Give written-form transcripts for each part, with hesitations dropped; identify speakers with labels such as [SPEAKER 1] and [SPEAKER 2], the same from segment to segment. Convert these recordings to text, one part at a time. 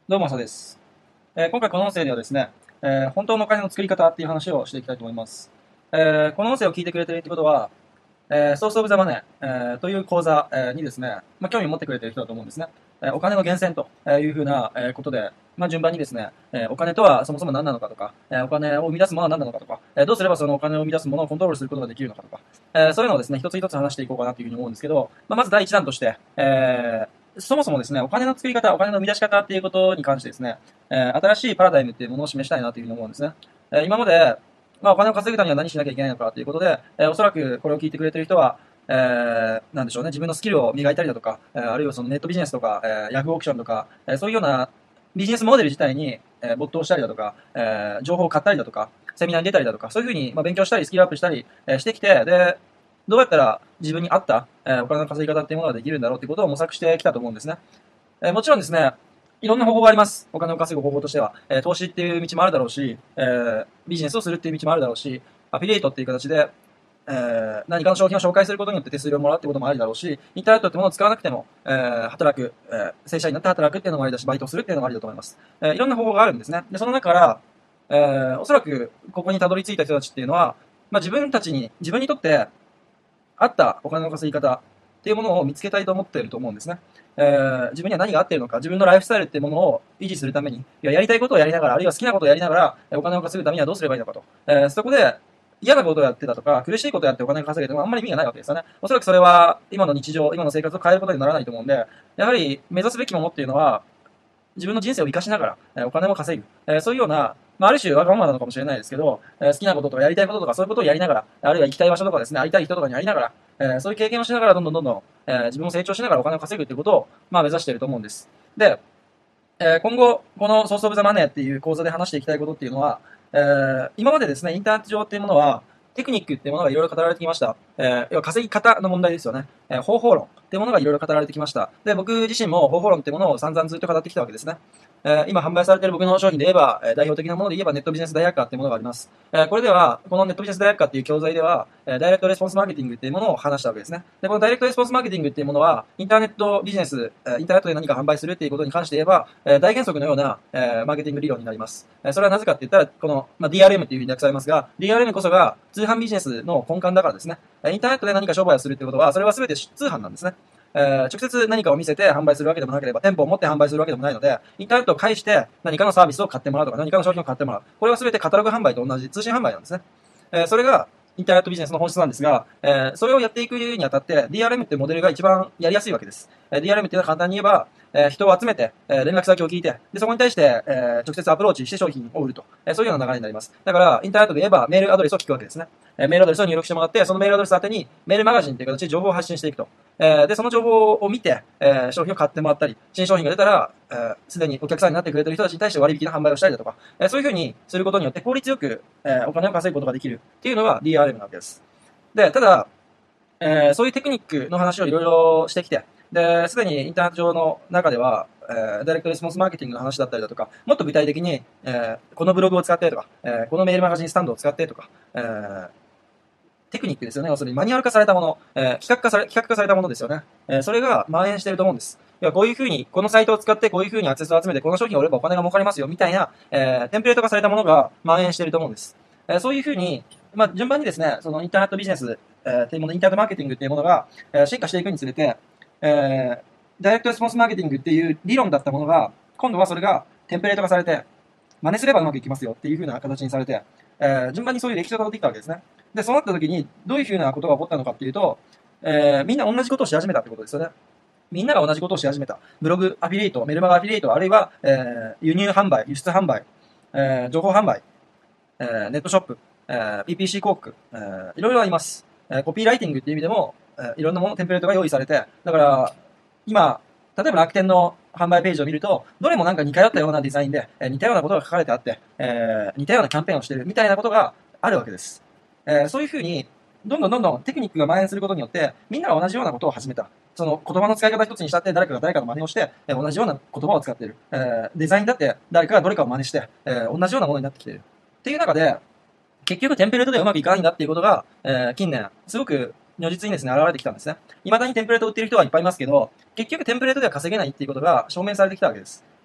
[SPEAKER 1] どうも、朝です。今回この音声ではですね、本当のお金の作り方っていう話をしていきたいと思います。この音声を聞いてくれているってことは、ソースオブザマネー、という講座、にですね、興味を持ってくれている人だと思うんですね。お金の源泉というふうな、ことで、順番にですね、お金とはそもそも何なのかとか、お金を生み出すものは何なのかとか、どうすればそのお金を生み出すものをコントロールすることができるのかとか、そういうのをですね、一つ一つ話していこうかなというふうに思うんですけど、まず第一弾として、そもそもですね、お金の作り方、お金の生み出し方っていうことに関してですね、新しいパラダイムっていうものを示したいなというふうに思うんですね。今まで、お金を稼ぐためには何しなきゃいけないのかということで、おそらくこれを聞いてくれている人は、なんでしょうね、自分のスキルを磨いたりだとか、あるいはそのネットビジネスとか、ヤフーオークションとか、そういうようなビジネスモデル自体に、没頭したりだとか、情報を買ったりだとか、セミナーに出たりだとか、そういうふうに、勉強したり、スキルアップしたり、してきて、で、どうやったら自分に合った、お金の稼ぎ方っていうものができるんだろうっていうことを模索してきたと思うんですね。もちろんですね、いろんな方法があります。お金を稼ぐ方法としては。投資っていう道もあるだろうし、ビジネスをするっていう道もあるだろうし、アフィリエイトっていう形で、何かの商品を紹介することによって手数料をもらうってこともありだろうし、インターネットってものを使わなくても、働く、正社員になって働くっていうのもありだし、バイトをするっていうのもありだと思います。いろんな方法があるんですね。で、その中から、おそらくここにたどり着いた人たちっていうのは、自分にとって合ったお金の稼ぎ方っていうものを見つけたいと思っていると思うんですね。自分には何が合っているのか、自分のライフスタイルっていうものを維持するために、やりたいことをやりながら、あるいは好きなことをやりながら、お金を稼ぐためにはどうすればいいのかと。そこで、嫌なことをやってたとか、苦しいことをやってお金を稼げてもあんまり意味がないわけですよね。おそらくそれは、今の日常、今の生活を変えることにならないと思うんで、やはり目指すべきものっていうのは、自分の人生を生かしながら、お金も稼ぐ。そういうような、ある種わがままなのかもしれないですけど、好きなこととかやりたいこととかそういうことをやりながら、あるいは行きたい場所とかですね、会いたい人とかに会いながら、そういう経験をしながらどんどん、自分も成長しながらお金を稼ぐっていうことを、目指していると思うんです。で、今後、このソースオブザマネーっていう講座で話していきたいことっていうのは、今までですね、インターネット上っていうものは、テクニックっていうものがいろいろ語られてきました。要は稼ぎ方の問題ですよね。方法論っていうものがいろいろ語られてきました。で、僕自身も方法論っていうものを散々ずっと語ってきたわけですね。今販売されている僕の商品で言えば、代表的なもので言えばネットビジネス大学科っていうものがあります。これでは、このネットビジネス大学科っていう教材では、ダイレクトレスポンスマーケティングっていうものを話したわけですね。で、このダイレクトレスポンスマーケティングっていうものは、インターネットビジネス、インターネットで何か販売するっていうことに関して言えば、大原則のような、マーケティング理論になります。それはなぜかって言ったら、この、DRM っていうふうに訳されますが、DRM こそが通販ビジネスの根幹だからですね。インターネットで何か商売をするってことは、それは全て通販なんですね。直接何かを見せて販売するわけでもなければ、店舗を持って販売するわけでもないので、インターネットを介して何かのサービスを買ってもらうとか、何かの商品を買ってもらう。これは全てカタログ販売と同じ通信販売なんですね。それがインターネットビジネスの本質なんですが、それをやっていくにあたって DRM っていうモデルが一番やりやすいわけです。DRM っていうのは簡単に言えば、人を集めて、連絡先を聞いて、で、そこに対して、直接アプローチして商品を売ると。そういうような流れになります。だから、インターネットで言えばメールアドレスを聞くわけですね。メールアドレスを入力してもらって、そのメールアドレス宛てにメールマガジンという形で情報を発信していくと。で、その情報を見て、商品を買ってもらったり、新商品が出たら、すでにお客さんになってくれている人たちに対して割引の販売をしたりだとか、そういうふうにすることによって効率よく、お金を稼ぐことができるっていうのが DRM なわけです。で、ただ、そういうテクニックの話をいろいろしてきて、で、すでにインターネット上の中では、ダイレクトレスポンスマーケティングの話だったりだとか、もっと具体的に、このブログを使ってとか、このメールマガジンスタンドを使ってとか、テクニックですよね。要するにマニュアル化されたもの、企画化されたものですよね。それが蔓延していると思うんです。要はこういうふうに、このサイトを使ってこういうふうにアクセスを集めて、この商品を売ればお金が儲かりますよ、みたいな、テンプレート化されたものが蔓延していると思うんです。そういうふうに、順番にですね、そのインターネットビジネス、っていうもの、インターネットマーケティングっていうものが、進化していくにつれて、ダイレクトレスポンスマーケティングっていう理論だったものが、今度はそれがテンプレート化されて、真似すればうまくいきますよっていう風な形にされて、順番にそういう歴史を辿っていったわけですね。で、そうなった時に、どういう風なことが起こったのかっていうと、みんな同じことをし始めたってことですよね。みんなが同じことをし始めた。ブログアフィリエイト、メルマガアフィリエイト、あるいは、輸入販売、輸出販売、情報販売、ネットショップ、PPC 広告、いろいろあります。コピーライティングっていう意味でも、いろんなもの、テンプレートが用意されて、だから、今、例えば楽天の販売ページを見ると、どれもなんか似通ったようなデザインで、似たようなことが書かれてあって、似たようなキャンペーンをしているみたいなことがあるわけです。そういうふうに、どんどんテクニックが蔓延することによって、みんなが同じようなことを始めた。その言葉の使い方一つにしたって、誰かが誰かの真似をして、同じような言葉を使っている。デザインだって誰かがどれかを真似して、同じようなものになってきている。っていう中で、結局テンプレートではうまくいかないんだっていうことが、近年、すごく如実にですね、現れてきたんですね。未だにテンプレートを売っている人はいっぱいいますけど、結局テンプレートでは稼げないっていうことが証明されてきたわけです。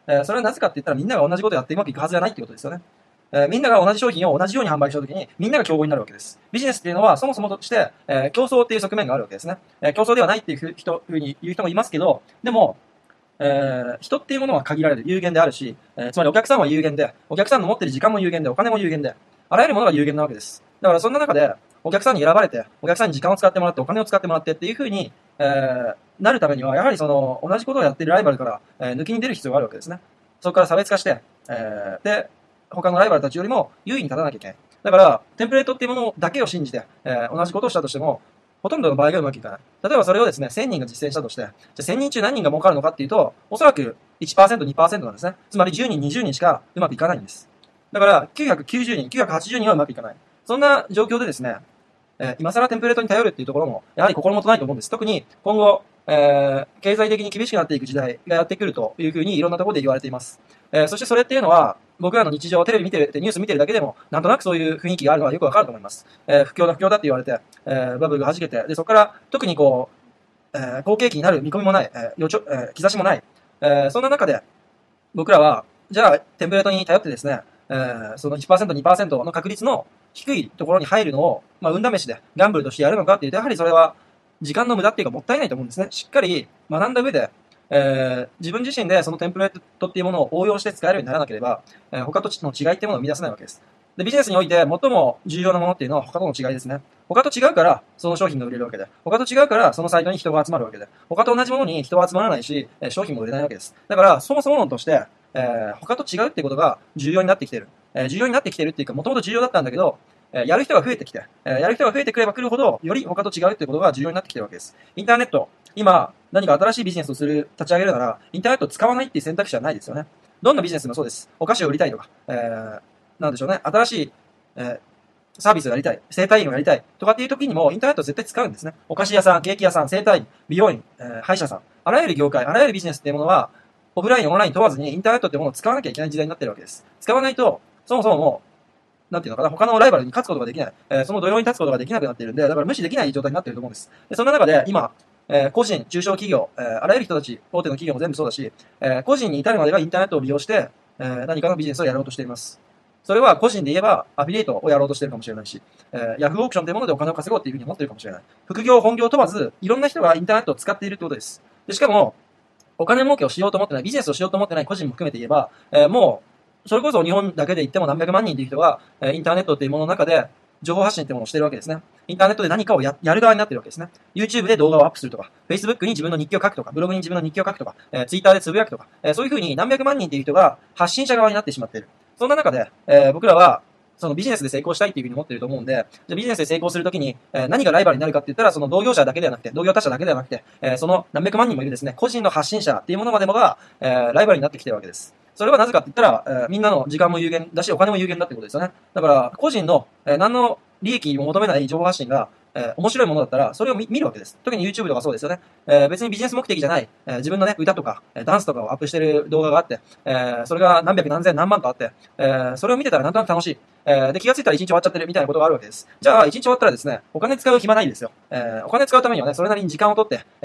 [SPEAKER 1] それはなぜかって言ったらみんなが同じことをやってうまくいくはずがないってことですよね。みんなが同じ商品を同じように販売したときに、みんなが競合になるわけです。ビジネスっていうのは、そもそもとして、競争っていう側面があるわけですね。競争ではないっていうふうに言う人もいますけど、でも、人っていうものは限られる、有限であるし、つまりお客さんは有限で、お客さんの持っている時間も有限で、お金も有限で、あらゆるものが有限なわけです。だからそんな中で、お客さんに選ばれて、お客さんに時間を使ってもらって、お金を使ってもらってっていうふうに、なるためには、やはりその、同じことをやっているライバルから、抜きに出る必要があるわけですね。そこから差別化して、で、他のライバルたちよりも優位に立たなきゃいけない。だから、テンプレートっていうものだけを信じて、同じことをしたとしても、ほとんどの場合がうまくいかない。例えばそれをですね、1000人が実践したとして、じゃあ1000人中何人が儲かるのかっていうと、おそらく 1%、2% なんですね。つまり10人、20人しかうまくいかないんです。だから990人、980人はうまくいかない。そんな状況でですね、今更テンプレートに頼るっていうところも、やはり心もとないと思うんです。特に今後、経済的に厳しくなっていく時代がやってくるというふうにいろんなところで言われています。そしてそれっていうのは、僕らの日常、テレビ見てる、ニュース見てるだけでも、なんとなくそういう雰囲気があるのはよくわかると思います。不況だ不況だって言われて、バブルが弾けて、で、そこから特にこう、好景気になる見込みもない、兆しもない、そんな中で、僕らは、じゃあ、テンプレートに頼ってですね、その 1%、2% の確率の低いところに入るのを、運試しで、ギャンブルとしてやるのかっていうと、やはりそれは、時間の無駄っていうかもったいないと思うんですね。しっかり学んだ上で、自分自身でそのテンプレートっていうものを応用して使えるようにならなければ、他との違いっていうものを生み出せないわけです。で、ビジネスにおいて最も重要なものっていうのは他との違いですね。他と違うから、その商品が売れるわけで。他と違うから、そのサイトに人が集まるわけで。他と同じものに人は集まらないし、商品も売れないわけです。だから、そもそも論として、他と違うっていうことが重要になってきている。重要になってきているっていうか、もともと重要だったんだけど、やる人が増えてきて、やる人が増えてくれば来るほど、より他と違うっていうことが重要になってきているわけです。インターネット、今、何か新しいビジネスを立ち上げるなら、インターネットを使わないっていう選択肢はないですよね。どんなビジネスでもそうです。お菓子を売りたいとか、なんでしょうね、新しい、サービスをやりたい、整体院をやりたいとかっていう時にも、インターネットを絶対使うんですね。お菓子屋さん、ケーキ屋さん、整体院、美容院、歯医者さん、あらゆる業界、あらゆるビジネスっていうものは、オフライン、オンライン問わずにインターネットっていうものを使わなきゃいけない時代になってるわけです。使わないと、そもそももう、なんていうのかな、他のライバルに勝つことができない、その土俵に立つことができなくなっているんで、だから無視できない状態になっていると思うんです。でそんな中で、今、個人、中小企業、あらゆる人たち、大手の企業も全部そうだし、個人に至るまでがインターネットを利用して、何かのビジネスをやろうとしています。それは個人で言えばアフィリエイトをやろうとしているかもしれないし、ヤフーオークションというものでお金を稼ごうっていうふうに思っているかもしれない。副業、本業問わず、いろんな人がインターネットを使っているってことです。でしかも、お金儲けをしようと思ってない、ビジネスをしようと思ってない個人も含めて言えば、もう、それこそ日本だけで言っても何百万人という人が、インターネットっていうものの中で、情報発信ってものをしているわけですね。インターネットで何かをやる側になっているわけですね。YouTube で動画をアップするとか、Facebook に自分の日記を書くとか、ブログに自分の日記を書くとか、Twitter でつぶやくとか、そういうふうに何百万人っていう人が発信者側になってしまっている。そんな中で、僕らは、そのビジネスで成功したいっていうふうに思っていると思うんで、じゃビジネスで成功するときに、何がライバルになるかって言ったら、その同業者だけではなくて、同業他社だけではなくて、その何百万人もいるですね、個人の発信者っていうものまでもが、ライバルになってきてるわけです。それはなぜかって言ったら、みんなの時間も有限だし、お金も有限だってことですよね。だから、個人の、何の利益を求めない情報発信が、面白いものだったら、それを見るわけです。特に YouTube とかそうですよね。別にビジネス目的じゃない、自分のね、歌とか、ダンスとかをアップしてる動画があって、それが何百何千何万とあって、それを見てたらなんとなく楽しい。で、気がついたら一日終わっちゃってるみたいなことがあるわけです。じゃあ、一日終わったらですね、お金使う暇ないですよ。お金使うためにはね、それなりに時間を取って、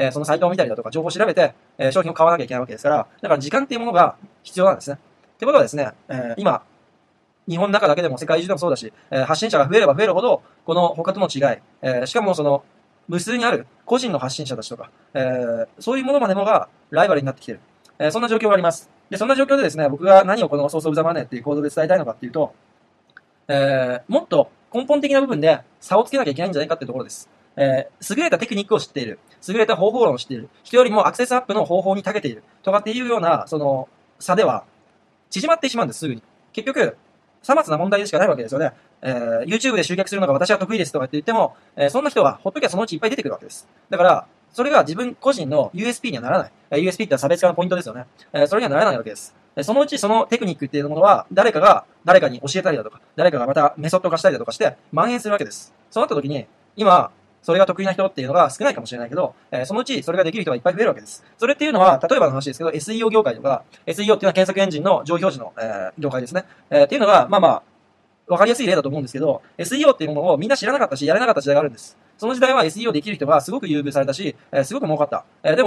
[SPEAKER 1] そのサイトを見たりだとか、情報を調べて、商品を買わなきゃいけないわけですから、だから時間っていうものが必要なんですね。ってことはですね、今、日本の中だけでも世界中でもそうだし、発信者が増えれば増えるほど、この他との違い、しかもその、無数にある個人の発信者たちとか、そういうものまでもがライバルになってきている。そんな状況があります。で、そんな状況でですね、僕が何をこのソースオブザマネーっていうコードで伝えたいのかっていうと、もっと根本的な部分で差をつけなきゃいけないんじゃないかっていうところです。優れたテクニックを知っている。優れた方法論を知っている。人よりもアクセスアップの方法に長けている。とかっていうような、その、差では、縮まってしまうんです、すぐに。結局、さまつな問題でしかないわけですよね。YouTube で集客するのが私は得意ですとかって言っても、そんな人はほっときゃそのうちいっぱい出てくるわけです。だから、それが自分個人の USP にはならない。USP って差別化のポイントですよね。それにはならないわけです。そのうちそのテクニックっていうものは、誰かが誰かに教えたりだとか、誰かがまたメソッド化したりだとかして、蔓延するわけです。そうなった時に、今、それが得意な人っていうのが少ないかもしれないけど、そのうちそれができる人がいっぱい増えるわけです。それっていうのは、例えばの話ですけど、SEO 業界とか、SEO っていうのは検索エンジンの上位表示の、業界ですね。っていうのが、まあまあ、わかりやすい例だと思うんですけど、SEO っていうものをみんな知らなかったし、やれなかった時代があるんです。その時代は SEO できる人がすごく優遇されたし、すごく儲かった。でも、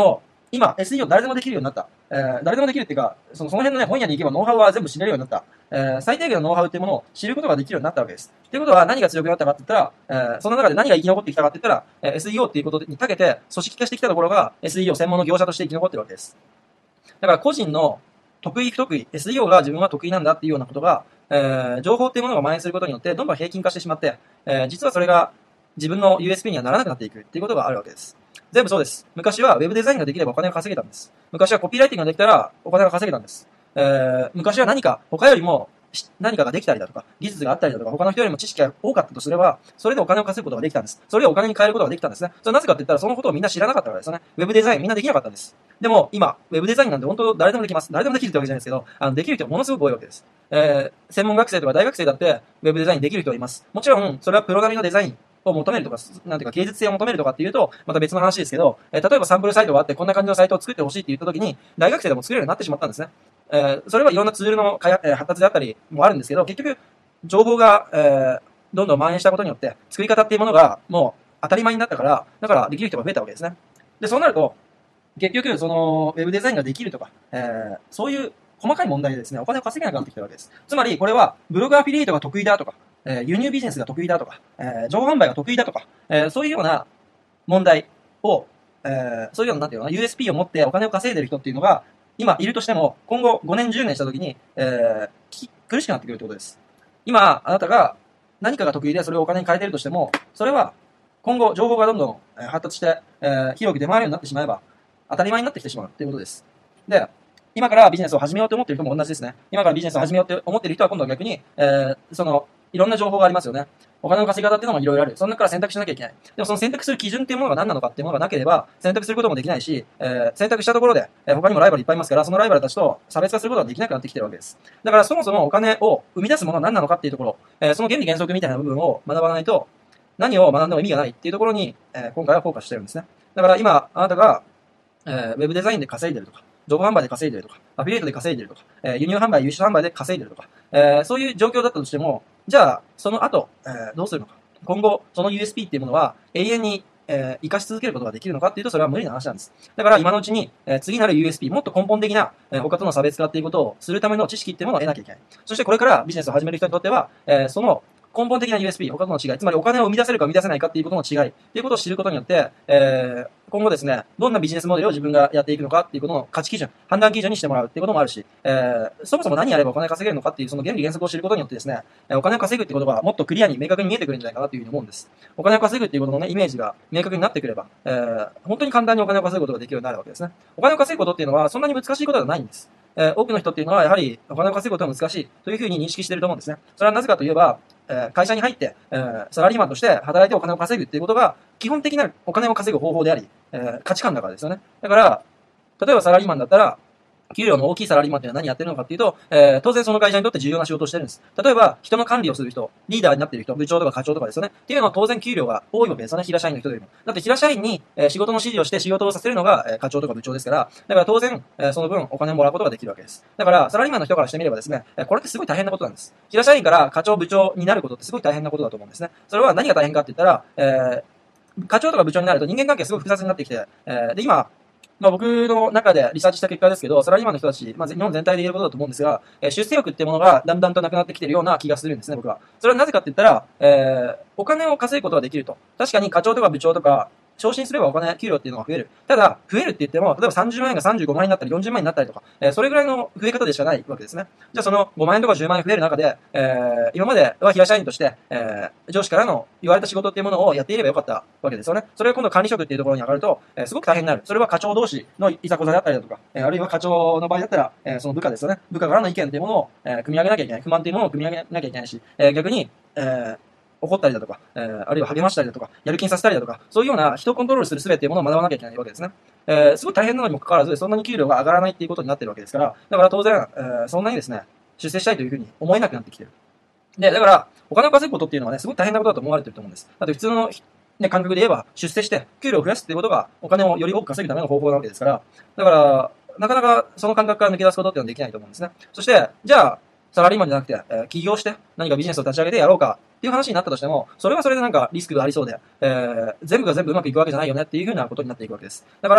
[SPEAKER 1] 今、SEO 誰でもできるようになった。誰でもできるっていうか、その辺のね、本屋に行けばノウハウは全部知れるようになった。最低限のノウハウっていうものを知ることができるようになったわけです。ということは何が強くなったかって言ったら、その中で何が生き残ってきたかって言ったら、SEO っていうことに長けて組織化してきたところが SEO 専門の業者として生き残ってるわけです。だから個人の得意不得意、SEO が自分は得意なんだっていうようなことが、情報っていうものが蔓延することによってどんどん平均化してしまって、実はそれが自分の USP にはならなくなっていくっていうことがあるわけです。全部そうです。昔は Web デザインができればお金を稼げたんです。昔はコピーライティングができたらお金が稼げたんです。昔は何か他よりも何かができたりだとか、技術があったりだとか、他の人よりも知識が多かったとすれば、それでお金を稼ぐことができたんです。それをお金に変えることができたんですね。それはなぜかって言ったら、そのことをみんな知らなかったからですよね。Web デザインみんなできなかったんです。でも、今、Web デザインなんて本当誰でもできます。誰でもできるってわけじゃないですけど、できる人はものすごく多いわけです。専門学生とか大学生だって Web デザインできる人はいます。もちろん、それはプロ並みのデザインを求めるとか、なんていうか芸術性を求めるとかっていうと、また別の話ですけど、例えばサンプルサイトがあって、こんな感じのサイトを作ってほしいって言った時に、大学生でも作れるようになってしまったんですね。それはいろんなツールの発達であったりもあるんですけど、結局、情報が、どんどん蔓延したことによって、作り方っていうものがもう当たり前になったから、だからできる人が増えたわけですね。で、そうなると、結局、その、ウェブデザインができるとか、そういう細かい問題でですね、お金を稼げなくなってきたわけです。つまり、これは、ブログアフィリエイトが得意だとか、輸入ビジネスが得意だとか、情報販売が得意だとか、そういうような問題を、そういうような、なんていうのかな、USP を持ってお金を稼いでる人っていうのが、今いるとしても、今後5年、10年したときに、苦しくなってくるってことです。今、あなたが何かが得意でそれをお金に変えているとしても、それは今後情報がどんどん発達して、広く出回るようになってしまえば、当たり前になってきてしまうということです。で、今からビジネスを始めようと思っている人も同じですね。今からビジネスを始めようと思っている人は今度は逆に、いろんな情報がありますよね。お金の稼ぎ方っていうのもいろいろある。その中から選択しなきゃいけない。でもその選択する基準っていうものが何なのかっていうものがなければ、選択することもできないし、選択したところで、他にもライバルいっぱいいますから、そのライバルたちと差別化することができなくなってきてるわけです。だからそもそもお金を生み出すものは何なのかっていうところ、その原理原則みたいな部分を学ばないと、何を学んでも意味がないっていうところに、今回はフォーカスしてるんですね。だから今、あなたが、ウェブデザインで稼いでるとか、情報販売で稼いでるとか、アフィリエイトで稼いでるとか、輸入販売、輸出販売で稼いでるとか、そういう状況だったとしても、じゃあ、その後、どうするのか。今後、その USP っていうものは永遠に、活かし続けることができるのかっていうと、それは無理な話なんです。だから今のうちに、次なる USP、もっと根本的な、他との差別化っていうことをするための知識っていうものを得なきゃいけない。そしてこれからビジネスを始める人にとっては、その根本的な USP、他との違い、つまりお金を生み出せるか生み出せないかっていうことの違いっていうことを知ることによって、今後ですね、どんなビジネスモデルを自分がやっていくのかっていうことの価値基準、判断基準にしてもらうっていうこともあるし、そもそも何やればお金稼げるのかっていうその原理原則を知ることによってですね、お金を稼ぐっていうことがもっとクリアに明確に見えてくるんじゃないかなというふうに思うんです。お金を稼ぐっていうことのね、イメージが明確になってくれば、本当に簡単にお金を稼ぐことができるようになるわけですね。お金を稼ぐことっていうのはそんなに難しいことではないんです。多くの人っていうのはやはりお金を稼ぐことは難しいというふうに認識していると思うんですね。それはなぜかといえば、会社に入って、サラリーマンとして働いてお金を稼ぐっていうことが基本的なお金を稼ぐ方法であり、価値観だからですよね。だから、例えばサラリーマンだったら、給料の大きいサラリーマンっていうのは何やってるのかっていうと、当然その会社にとって重要な仕事をしてるんです。例えば、人の管理をする人、リーダーになっている人、部長とか課長とかですよね。っていうのは当然給料が多いわけですよね。平社員の人よりも。だって平社員に、仕事の指示をして仕事をさせるのが、課長とか部長ですから、だから当然、その分お金をもらうことができるわけです。だから、サラリーマンの人からしてみればですね、これってすごい大変なことなんです。平社員から課長部長になることってすごい大変なことだと思うんですね。それは何が大変かって言ったら、課長とか部長になると人間関係すごい複雑になってきて、で、今、僕の中でリサーチした結果ですけど、サラリーマンの人たち、日本全体で言えることだと思うんですが、出世欲っていうものがだんだんとなくなってきているような気がするんですね、僕は。それはなぜかって言ったら、お金を稼ぐことができると。確かに課長とか部長とか、昇進すればお金、給料っていうのが増える。ただ、増えるって言っても、例えば30万円が35万円になったり、40万円になったりとか、それぐらいの増え方でしかないわけですね。じゃあその5万円とか10万円増える中で、今までは平社員として、上司からの言われた仕事っていうものをやっていればよかったわけですよね。それが今度管理職っていうところに上がると、すごく大変になる。それは課長同士のいざこざだったりだとか、あるいは課長の場合だったら、その部下ですよね。部下からの意見っていうものを、組み上げなきゃいけない。不満っていうものを組み上げなきゃいけないし、逆に、怒ったりだとか、あるいは励ましたりだとか、やる気にさせたりだとか、そういうような人をコントロールする術っていうものを学ばなきゃいけないわけですね。すごい大変なのにもかかわらず、そんなに給料が上がらないっていうことになってるわけですから、だから当然、そんなにですね、出世したいというふうに思えなくなってきてる。で、だから、お金を稼ぐことっていうのはね、すごい大変なことだと思われてると思うんです。だって普通の、ね、感覚で言えば、出世して、給料を増やすっていうことが、お金をより多く稼ぐための方法なわけですから、だから、なかなかその感覚から抜け出すことっていうのはできないと思うんですね。そして、じゃあ、サラリーマンじゃなくて、起業して何かビジネスを立ち上げてやろうかっていう話になったとしても、それはそれでなんかリスクがありそうで、全部が全部うまくいくわけじゃないよねっていうふうなことになっていくわけです。だから、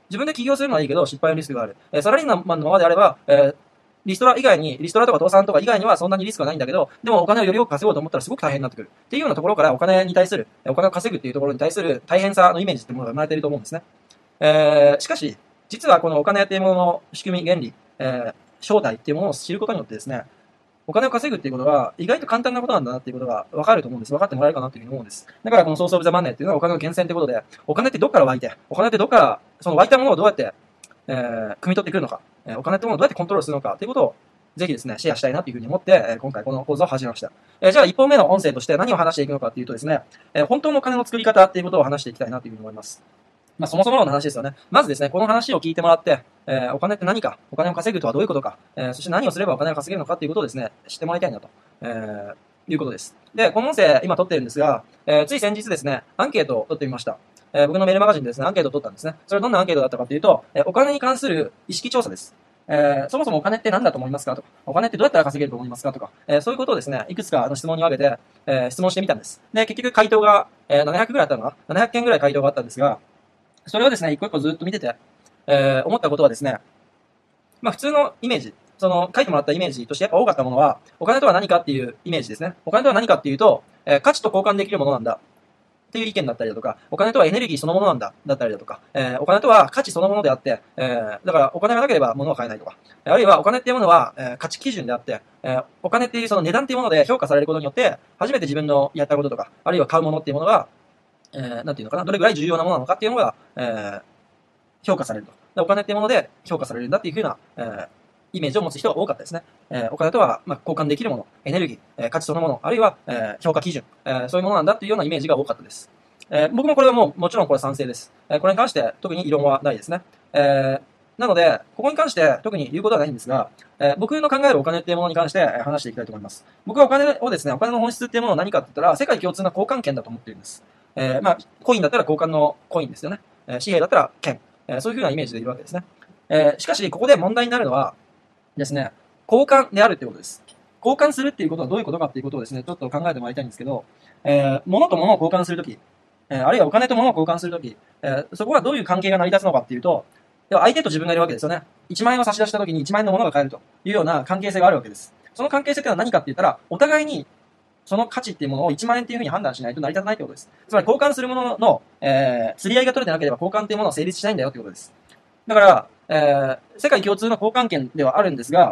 [SPEAKER 1] 自分で起業するのはいいけど、失敗のリスクがある。サラリーマンのままであれば、リストラとか倒産とか以外にはそんなにリスクはないんだけど、でもお金をより多く稼ごうと思ったらすごく大変になってくる。っていうようなところからお金に対する、お金を稼ぐっていうところに対する大変さのイメージってものが生まれていると思うんですね。しかし、実はこのお金っていうものの仕組み、原理、正体っていうものを知ることによってですね、お金を稼ぐっていうことが意外と簡単なことなんだなっていうことが分かると思うんです。分かってもらえるかなというふうに思うんです。だからこのソースオブザマネーっていうのはお金の源泉ってことで、お金ってどっから湧いて、お金ってどっから、その湧いたものをどうやって、汲み取ってくるのか、お金ってものをどうやってコントロールするのかということをぜひですね、シェアしたいなというふうに思って、今回この講座を始めました。じゃあ1本目の音声として何を話していくのかというとですね、本当のお金の作り方っていうことを話していきたいなというふうに思います。そもそもの話ですよね。まずですね、この話を聞いてもらって、お金って何か、お金を稼ぐとはどういうことか、そして何をすればお金を稼げるのかということをですね、知ってもらいたいなと、いうことです。で、この音声、今撮ってるんですが、つい先日ですね、アンケートを取ってみました。僕のメールマガジンでですね、アンケートを取ったんですね。それはどんなアンケートだったかというと、お金に関する意識調査です。そもそもお金って何だと思いますかとか、お金ってどうやったら稼げると思いますかとか、そういうことをですね、いくつかの質問に分けて、質問してみたんです。で、結局回答が、700ぐらいあったのかな ?700 件ぐらい回答があったんですが、それをですね、一個一個ずっと見てて、思ったことはですね、普通のイメージ、その書いてもらったイメージとしてやっぱ多かったものは、お金とは何かっていうイメージですね。お金とは何かっていうと、価値と交換できるものなんだ。っていう意見だったりだとか、お金とはエネルギーそのものなんだ、だったりだとか、お金とは価値そのものであって、だからお金がなければ物は買えないとか、あるいはお金っていうものは、価値基準であって、お金っていうその値段っていうもので評価されることによって、初めて自分のやったこととか、あるいは買うものっていうものが、なんていうのかな、どれぐらい重要なものなのかっていうのが、評価されると。でお金っていうもので評価されるんだっていうふうな、イメージを持つ人が多かったですね。お金とは、交換できるもの、エネルギー、価値そのもの、あるいは、評価基準、そういうものなんだっていうようなイメージが多かったです。僕もこれはもちろんこれ賛成です。これに関して特に異論はないですね。なので、ここに関して特に言うことはないんですが、僕の考えるお金っていうものに関して話していきたいと思います。僕はお金をですね、お金の本質っていうものは何かって言ったら、世界共通な交換権だと思っているんです。コインだったら交換のコインですよね。紙幣だったら券。そういうふうなイメージでいるわけですね。しかし、ここで問題になるのはですね、交換であるってことです。交換するっていうことはどういうことかっていうことをですね、ちょっと考えてもらいたいんですけど、物と物を交換するとき、あるいはお金と物を交換するとき、そこはどういう関係が成り立つのかっていうと、相手と自分がいるわけですよね。1万円を差し出したときに1万円のものが買えるというような関係性があるわけです。その関係性っていうのは何かって言ったら、お互いにその価値っていうものを1万円っていうふうに判断しないと成り立たないってことです。つまり交換するものの、釣り合いが取れてなければ交換っていうものは成立しないんだよってことです。だから、世界共通の交換権ではあるんですが、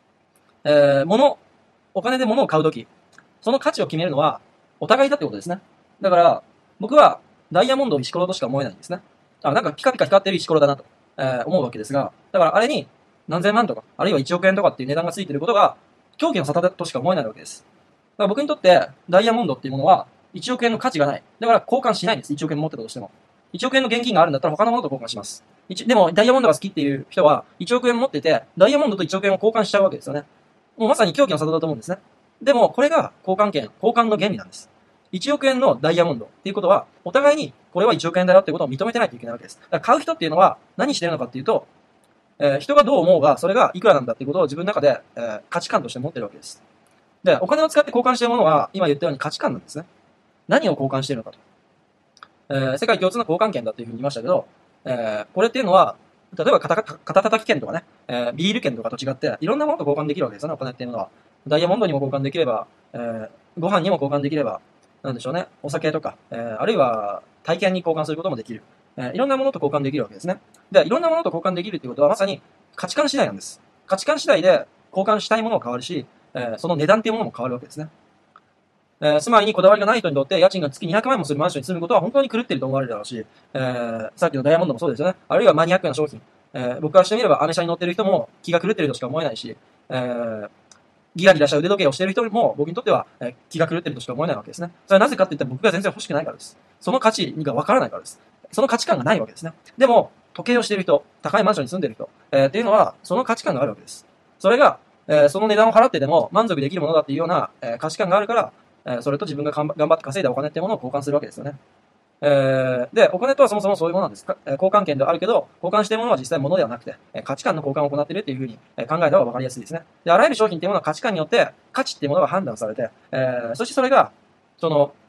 [SPEAKER 1] お金で物を買うとき、その価値を決めるのはお互いだってことですね。だから、僕はダイヤモンドを石ころとしか思えないんですね。なんかピカピカ光ってる石ころだなと、思うわけですが、だからあれに何千万とか、あるいは1億円とかっていう値段がついていることが、狂気の沙汰としか思えないわけです。だから僕にとってダイヤモンドっていうものは1億円の価値がない。だから交換しないんです。1億円持ってたとしても。1億円の現金があるんだったら他のものと交換します。でも、ダイヤモンドが好きっていう人は、1億円持ってて、ダイヤモンドと1億円を交換しちゃうわけですよね。もうまさに狂気の沙汰だと思うんですね。でも、これが交換の原理なんです。1億円のダイヤモンドっていうことは、お互いにこれは1億円だよっていうことを認めてないといけないわけです。だから買う人っていうのは何してるのかっていうと、人がどう思うが、それがいくらなんだっていうことを自分の中で、価値観として持ってるわけです。で、お金を使って交換しているものは、今言ったように価値観なんですね。何を交換しているのかと。世界共通の交換権だっていうふうに言いましたけど、これっていうのは、例えば肩叩き券とかね、ビール券とかと違って、いろんなものと交換できるわけですよね、お金っていうのは。ダイヤモンドにも交換できれば、ご飯にも交換できれば、なんでしょうね、お酒とか、あるいは体験に交換することもできる。いろんなものと交換できるわけですね。で、いろんなものと交換できるっていうことは、まさに価値観次第なんです。価値観次第で交換したいものも変わるし、その値段っていうものも変わるわけですね。住まいにこだわりがない人にとって家賃が月200万もするマンションに住むことは本当に狂っていると思われるだろうし、さっきのダイヤモンドもそうですよね。あるいはマニアックな商品。僕からしてみればアメ車に乗ってる人も気が狂ってるとしか思えないし、ギラギラした腕時計をしている人も僕にとっては、気が狂ってるとしか思えないわけですね。それはなぜかって言ったら僕が全然欲しくないからです。その価値がわからないからです。その価値観がないわけですね。でも、時計をしている人、高いマンションに住んでいる人、っていうのは、その価値観があるわけです。それが、その値段を払ってでも満足できるものだっていうような、価値観があるから、それと自分が頑張って稼いだお金っていうものを交換するわけですよね。で、お金とはそもそもそういうものなんです。交換権ではあるけど、交換しているものは実際物ではなくて、価値観の交換を行っているっていうふうに考えた方が分かりやすいですね。で、あらゆる商品っていうものは価値観によって価値っていうものが判断されて、そしてそれが、その、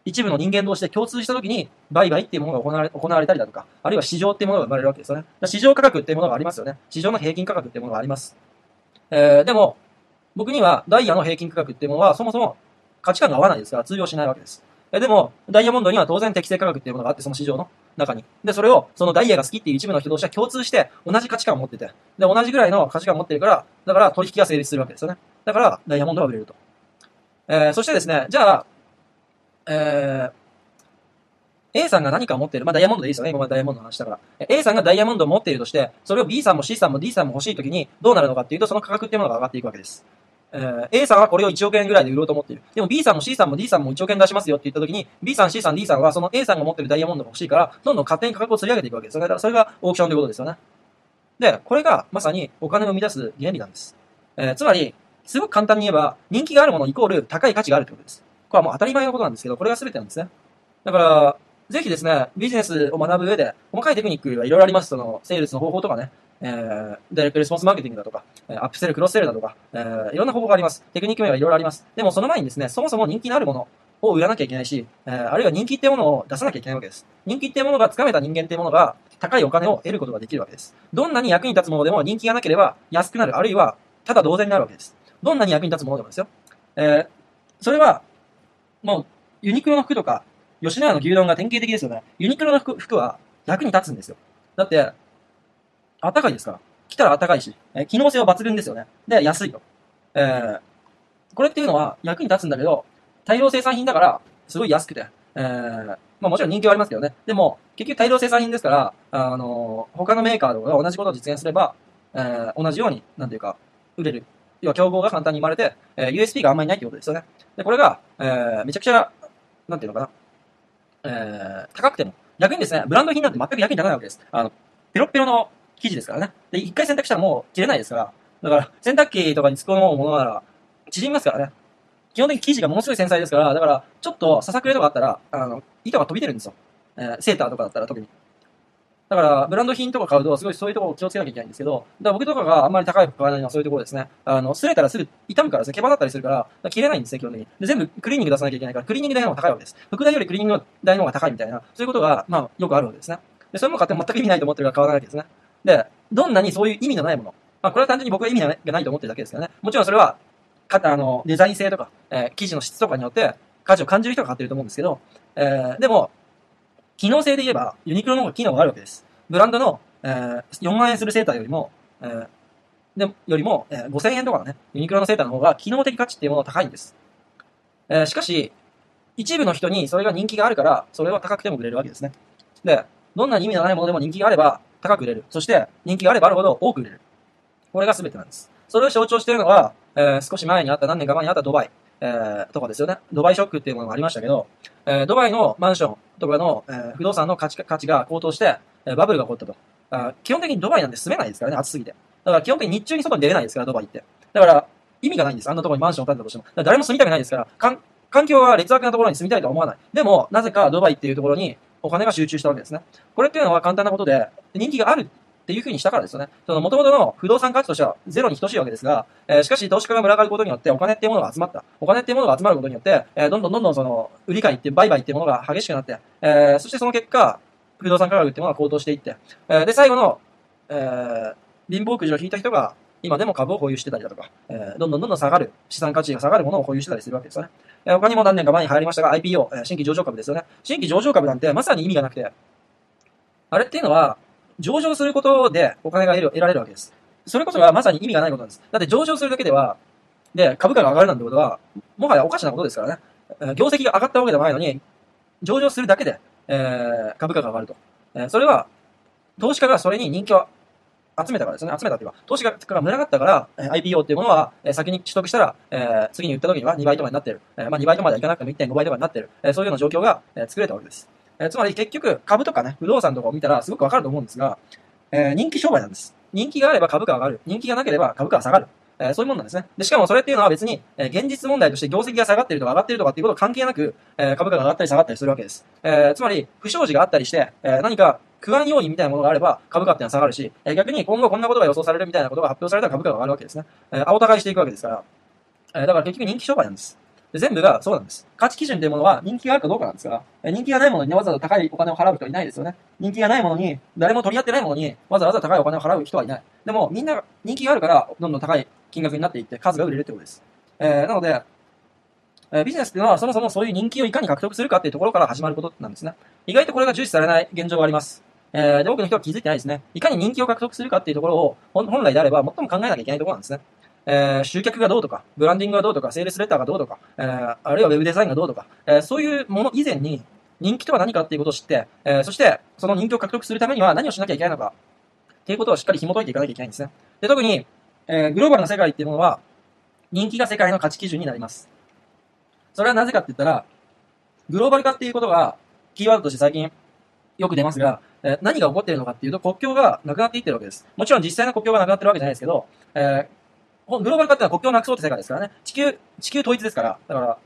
[SPEAKER 1] 一部の人間同士で共通したときに、売買っていうものが行われたりだとか、あるいは市場っていうものが生まれるわけですよね。市場価格っていうものがありますよね。市場の平均価格っていうものがあります。でも、僕にはダイヤの平均価格っていうものはそもそも価値観が合わないですから通用しないわけです。でも、ダイヤモンドには当然適正価格っていうものがあって、その市場の中に。で、それを、そのダイヤが好きっていう一部の人同士は共通して、同じ価値観を持ってて、で、同じぐらいの価値観を持ってるから、だから取引が成立するわけですよね。だから、ダイヤモンドは売れると。そしてですね、じゃあ、A さんが何かを持っている。まあ、ダイヤモンドでいいですよね。今までダイヤモンドの話だから。A さんがダイヤモンドを持っているとして、それを B さんも C さんも D さんも欲しいときに、どうなるのかっていうと、その価格っていうものが上がっていくわけです。A さんはこれを1億円ぐらいで売ろうと思っている。でも B さんも C さんも D さんも1億円出しますよって言ったときに、B さん、C さん、D さんはその A さんが持っているダイヤモンドが欲しいから、どんどん勝手に価格を釣り上げていくわけですよね。だからそれがオークションということですよね。で、これがまさにお金を生み出す原理なんです。つまり、すごく簡単に言えば、人気があるものイコール高い価値があるということです。これはもう当たり前のことなんですけど、これが全てなんですね。だから、ぜひですね、ビジネスを学ぶ上で、細かいテクニックはいろいろあります。その、セールスの方法とかね、ダイレクトレスポンスマーケティングだとか、アップセル、クロスセールだとか、いろんな方法があります。テクニック名はいろいろあります。でもその前にですね、そもそも人気のあるものを売らなきゃいけないし、あるいは人気っていうものを出さなきゃいけないわけです。人気っていうものがつかめた人間っていうものが、高いお金を得ることができるわけです。どんなに役に立つものでも人気がなければ安くなる、あるいはただ同然になるわけです。どんなに役に立つものでもですよ。それは、もう、ユニクロの服とか、吉野家の牛丼が典型的ですよね。ユニクロの服は役に立つんですよ。だって、あったかいですから。着たらあったかいし、機能性は抜群ですよね。で、安いと。これっていうのは役に立つんだけど、大量生産品だから、すごい安くて、まあもちろん人気はありますけどね。でも、結局大量生産品ですから、他のメーカーとかが同じことを実現すれば、同じように、なんていうか、売れる。要は競合が簡単に生まれて、USP があんまりないってことですよね。で、これが、めちゃくちゃ、なんていうのかな、高くても、逆にですね、ブランド品なんて全く役に立たないわけです。ペロッペロの生地ですからね。で、一回洗濯したらもう切れないですから。だから、洗濯機とかに突っ込むものなら、縮みますからね。基本的に生地がものすごい繊細ですから、だから、ちょっとささくれとかあったら、糸が飛び出るんですよ。セーターとかだったら特に。だから、ブランド品とか買うと、すごいそういうところを気をつけなきゃいけないんですけど、だから僕とかがあんまり高い服買わないのはそういうところですね。擦れたらすぐ傷むからですね、毛羽立ったりするから、切れないんですね、基本的に。で、全部クリーニング出さなきゃいけないから、クリーニング代の方が高いわけです。服代よりクリーニング代の方が高いみたいな、そういうことが、まあ、よくあるわけですね。で、そういうもの買っても全く意味ないと思ってるから買わないわけですね。で、どんなにそういう意味のないもの、まあ、これは単純に僕が意味がないと思ってるだけですけどね。もちろんそれは、デザイン性とか、生地の質とかによって、価値を感じる人が買ってると思うんですけど、でも、機能性で言えば、ユニクロの方が機能があるわけです。ブランドの、4万円するセーターよりも、5000円とかのね、ユニクロのセーターの方が機能的価値っていうものが高いんです。しかし、一部の人にそれが人気があるから、それは高くても売れるわけですね。で、どんなに意味のないものでも人気があれば高く売れる。そして、人気があればあるほど多く売れる。これが全てなんです。それを象徴しているのが、少し前にあった、何年か前にあったドバイ、とかですよね。ドバイショックっていうものがありましたけど、ドバイのマンションとかの、不動産の価値が高騰して、バブルが起こったと。基本的にドバイなんて住めないですからね、暑すぎて。だから基本的に日中に外に出れないですから、ドバイって。だから、意味がないんです。あんなところにマンションを建てたとしても。誰も住みたくないですから、環境が劣悪なところに住みたいとは思わない。でも、なぜかドバイっていうところにお金が集中したわけですね。これっていうのは簡単なことで、人気があるっていう風にしたからですよね。その元々の不動産価値としてはゼロに等しいわけですが、しかし投資家が群がることによってお金っていうものが集まった。お金っていうものが集まることによって、どんどんその売り買いって売買っていうものが激しくなって、そしてその結果、不動産価格っていうものが高騰していって、で、最後の、貧乏くじを引いた人が今でも株を保有してたりだとか、どんどん下がる、資産価値が下がるものを保有してたりするわけですよね。他にも何年か前に流行りましたが IPO、新規上場株ですよね。新規上場株なんてまさに意味がなくて、あれっていうのは、上場することでお金が得られるわけです。それこそがまさに意味がないことなんです。だって上場するだけでは、で、株価が上がるなんてことは、もはやおかしなことですからね。業績が上がったわけでもないのに、上場するだけで、株価が上がると。それは、投資家がそれに人気を集めたからですね。集めたというか、投資家が群がったから、IPO っていうものは、先に取得したら、次に売った時には2倍とかになっている。まあ2倍とまではいかなくても 1.5 倍とかになっている。そういうような状況が、作れたわけです。つまり結局、株とかね、不動産とかを見たらすごくわかると思うんですが、人気商売なんです。人気があれば株価が上がる。人気がなければ株価が下がる。そういうものなんですね。で、しかもそれっていうのは別に、現実問題として業績が下がっているとか上がっているとかっていうこと関係なく、株価が上がったり下がったりするわけです。つまり、不祥事があったりして、何か不安要因みたいなものがあれば株価っていうのは下がるし、逆に今後こんなことが予想されるみたいなことが発表されたら株価が上がるわけですね。青高いしていくわけですから。だから結局人気商売なんです。 で全部がそうなんです。価値基準というものは人気があるかどうかなんですから、人気がないものにわざわざ高いお金を払う人はいないですよね。人気がないものに、誰も取り合ってないものにわざわざ高いお金を払う人はいない。でも、みんなが人気があるから、どんどん高い金額になっていって数が売れるってことです。なので、ビジネスっていうのはそもそもそういう人気をいかに獲得するかっていうところから始まることなんですね。意外とこれが重視されない現状があります。で、多くの人は気づいてないですね。いかに人気を獲得するかっていうところを本来であれば最も考えなきゃいけないところなんですね。集客がどうとか、ブランディングがどうとか、セールスレターがどうとか、あるいはウェブデザインがどうとか、そういうもの以前に人気とは何かっていうことを知って、そしてその人気を獲得するためには何をしなきゃいけないのかっていうことをしっかり紐解いていかなきゃいけないんですね。で、特に、グローバルな世界っていうものは人気が世界の価値基準になります。それはなぜかって言ったら、グローバル化っていうことがキーワードとして最近よく出ますが、何が起こっているのかっていうと国境がなくなっていってるわけです。もちろん実際の国境がなくなってるわけじゃないですけど、グローバル化ってのは国境をなくそうって世界ですからね。地球統一ですから。だから、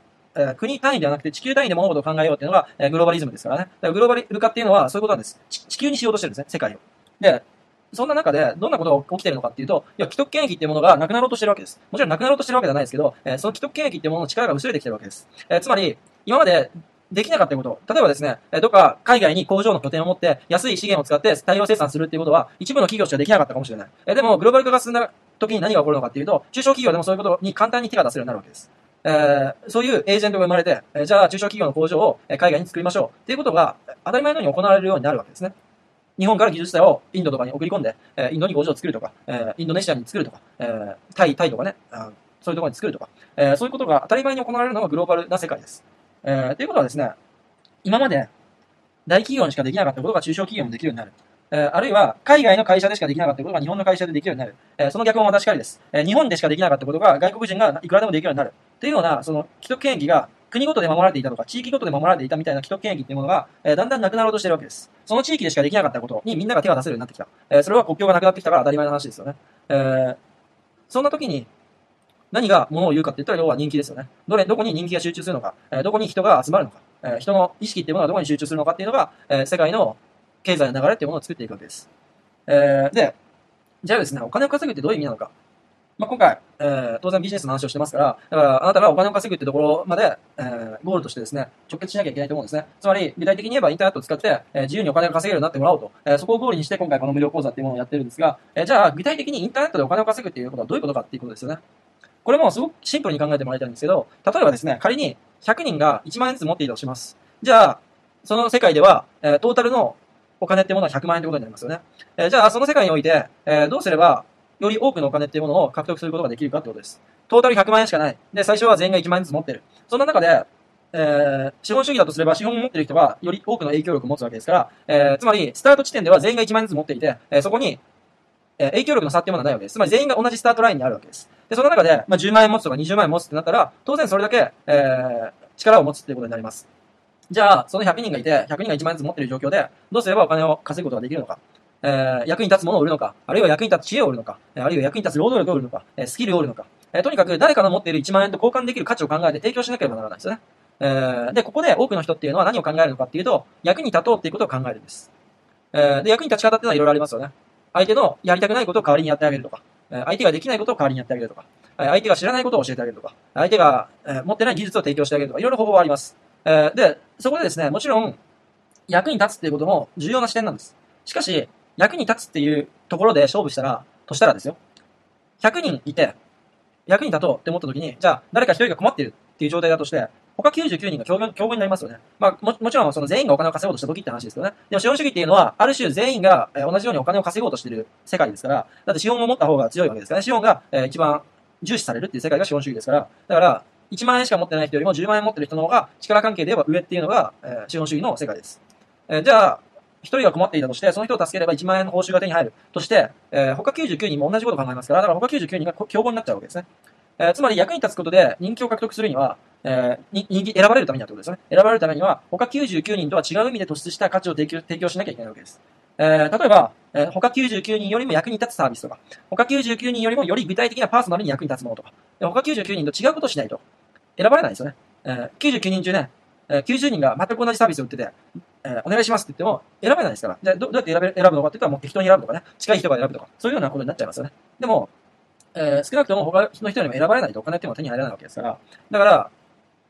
[SPEAKER 1] 国単位ではなくて地球単位で物事を考えようっていうのが、グローバリズムですからね。だからグローバル化っていうのはそういうことなんです。地球にしようとしてるんですね、世界を。で、そんな中でどんなことが起きてるのかっていうと、いや、既得権益っていうものがなくなろうとしてるわけです。もちろんなくなろうとしてるわけではないですけど、その既得権益っていうものの力が薄れてきてるわけです。つまり、今までできなかったこと、例えばですね、どっか海外に工場の拠点を持って安い資源を使って大量生産するっていうことは一部の企業しかできなかったかもしれない。でも、グローバル化が進んだ時に何が起こるのかっていうと、中小企業でもそういうことに簡単に手が出せるようになるわけです。そういうエージェントが生まれて、じゃあ中小企業の工場を海外に作りましょうっていうことが当たり前のように行われるようになるわけですね。日本から技術者をインドとかに送り込んで、インドに工場を作るとか、インドネシアに作るとか、タイとかね、そういうところに作るとか、そういうことが当たり前に行われるのがグローバルな世界です。ということはですね、今まで大企業にしかできなかったことが中小企業もできるようになる。あるいは海外の会社でしかできなかったことが日本の会社でできるようになる。その逆もまたしかりです。日本でしかできなかったことが外国人がいくらでもできるようになる。というような、その既得権益が国ごとで守られていたとか、地域ごとで守られていたみたいな既得権益っていうものが、だんだんなくなろうとしているわけです。その地域でしかできなかったことにみんなが手が出せるようになってきた。それは国境がなくなってきたから当たり前の話ですよね。そんな時に何が物を言うかって言ったら要は人気ですよね。どこに人気が集中するのか、どこに人が集まるのか、人の意識っていうものがどこに集中するのかっていうのが、世界の経済の流れっていうものを作っていくわけです。で、じゃあですね、お金を稼ぐってどういう意味なのか。今回、当然ビジネスの話をしてますから、だからあなたがお金を稼ぐってところまで、ゴールとしてですね、直結しなきゃいけないと思うんですね。つまり、具体的に言えばインターネットを使って、自由にお金を稼げるようになってもらおうと、そこをゴールにして今回この無料講座っていうものをやってるんですが、じゃあ具体的にインターネットでお金を稼ぐっていうことはどういうことかっていうことですよね。これもすごくシンプルに考えてもらいたいんですけど、例えばですね、仮に100人が1万円ずつ持っていたとします。じゃあ、その世界では、トータルのお金っていうものは100万円ということになりますよね。じゃあ、その世界において、どうすれば、より多くのお金っていうものを獲得することができるかってことです。トータル100万円しかない。で、最初は全員が1万円ずつ持ってる。そんな中で、資本主義だとすれば、資本を持っている人がより多くの影響力を持つわけですから、つまり、スタート地点では全員が1万円ずつ持っていて、そこに、影響力の差っていうものはないわけです。つまり全員が同じスタートラインにあるわけです。で、その中で、10万円持つとか20万円持つってなったら、当然それだけ、力を持つっていうことになります。じゃあ、その100人がいて、100人が1万円ずつ持っている状況で、どうすればお金を稼ぐことができるのか。役に立つものを売るのか、あるいは役に立つ知恵を売るのか、あるいは役に立つ労働力を売るのか、スキルを売るのか。とにかく誰かの持っている1万円と交換できる価値を考えて提供しなければならないですよね。で、ここで多くの人っていうのは何を考えるのかっていうと、役に立とうっていうことを考えるんです。で、役に立ち方っていうのはいろいろありますよね。相手のやりたくないことを代わりにやってあげるとか、相手ができないことを代わりにやってあげるとか、相手が知らないことを教えてあげるとか、相手が持ってない技術を提供してあげるとか、いろいろ方法はあります。で、そこでですね、もちろん、役に立つっていうことも重要な視点なんです。しかし、役に立つっていうところで勝負としたらですよ、100人いて、役に立とうって思った時に、じゃあ、誰か一人が困っているっていう状態だとして、他99人が競合になりますよね。もちろん、その全員がお金を稼ごうとした時って話ですよね。でも資本主義っていうのは、ある種全員が同じようにお金を稼ごうとしている世界ですから、だって資本を持った方が強いわけですからね。資本が一番重視されるっていう世界が資本主義ですから、だから、1万円しか持ってない人よりも10万円持ってる人の方が力関係で言えば上っていうのが、資本主義の世界です。じゃあ、一人が困っていたとして、その人を助ければ1万円の報酬が手に入るとして、他99人も同じことを考えますから、だから他99人が競合になっちゃうわけですね。つまり役に立つことで人気を獲得するには、人気選ばれるためにはってことですね。選ばれるためには、他99人とは違う意味で突出した価値を提供しなきゃいけないわけです。例えば、他99人よりも役に立つサービスとか、他99人よりもより具体的なパーソナルに役に立つものとか、他99人と違うことをしないと選ばれないですよね。99人中ね、90人が全く同じサービスを売ってて、お願いしますって言っても選べないですから。じゃあどうやって選ぶのかって言ったらもう適当に選ぶとかね、近い人が選ぶとか、そういうようなことになっちゃいますよね。でも、少なくとも他の人よりも選ばれないとお金っていうのは手に入らないわけですから、だから、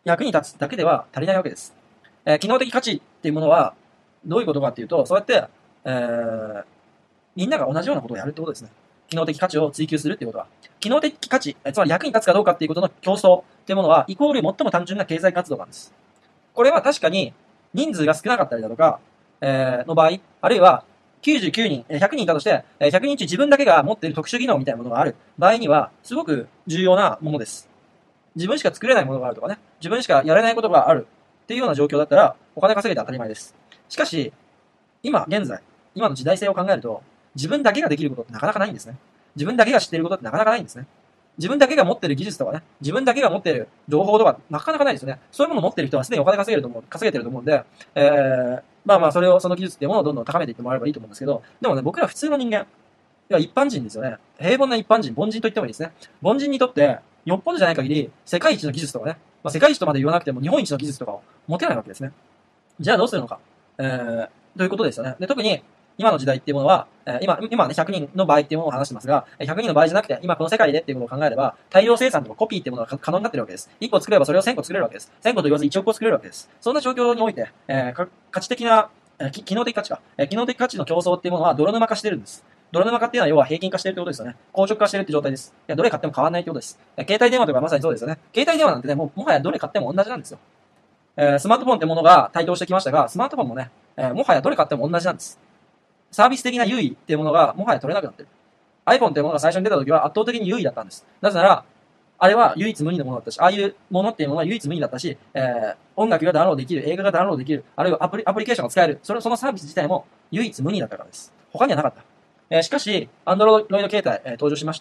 [SPEAKER 1] 役に立つだけでは足りないわけです。機能的価値っていうものは、どういうことかっていうと、そうやって、みんなが同じようなことをやるってことですね。機能的価値を追求するっていうことは。機能的価値、つまり役に立つかどうかっていうことの競争っていうものは、イコール最も単純な経済活動なんです。これは確かに、人数が少なかったりだとか、の場合、あるいは、99人、100人いたとして、100人中自分だけが持っている特殊技能みたいなものがある場合には、すごく重要なものです。自分しか作れないものがあるとかね、自分しかやれないことがあるっていうような状況だったら、お金稼げて当たり前です。しかし、今、現在、今の時代性を考えると、自分だけができることってなかなかないんですね。自分だけが知っていることってなかなかないんですね。自分だけが持っている技術とかね、自分だけが持っている情報とか、なかなかないですよね。そういうものを持っている人はすでにお金稼げてると思うんで、その技術っていうものをどんどん高めていってもらえればいいと思うんですけど、でもね、僕ら普通の人間、いや、一般人ですよね。平凡な一般人、凡人と言ってもいいですね。凡人にとって、よっぽどじゃない限り、世界一の技術とかね、世界一とまで言わなくても日本一の技術とかを持てないわけですね。じゃあどうするのか。ということですよね。で、特に、今の時代っていうものは、今ね、100人の場合っていうものを話してますが、100人の場合じゃなくて、今この世界でっていうことを考えれば、大量生産とかコピーっていうものが可能になってるわけです。1個作ればそれを1000個作れるわけです。1000個と言わず1億個作れるわけです。そんな状況において、価値的な、機能的価値か、機能的価値の競争っていうものは泥沼化してるんです。泥沼化っていうのは要は平均化してるってことですよね。硬直化してるって状態です。どれ買っても変わらないってことです。携帯電話とかまさにそうですよね。携帯電話なんてね、もはやどれ買っても同じなんですよ。スマートフォンってものが台頭してきましたが、スマートフォンもね、もはやどれ買っても同じなんです。サービス的な優位っていうものがもはや取れなくなってる。iPhone っていうものが最初に出た時は圧倒的に優位だったんです。なぜなら、あれは唯一無二のものだったし、ああいうものっていうものは唯一無二だったし、音楽がダウンロードできる、映画がダウンロードできる、あるいはアプリケーションが使える、そのサービス自体も唯一無二だったからです。他にはなかった。しかし、Android 携帯、登場しました。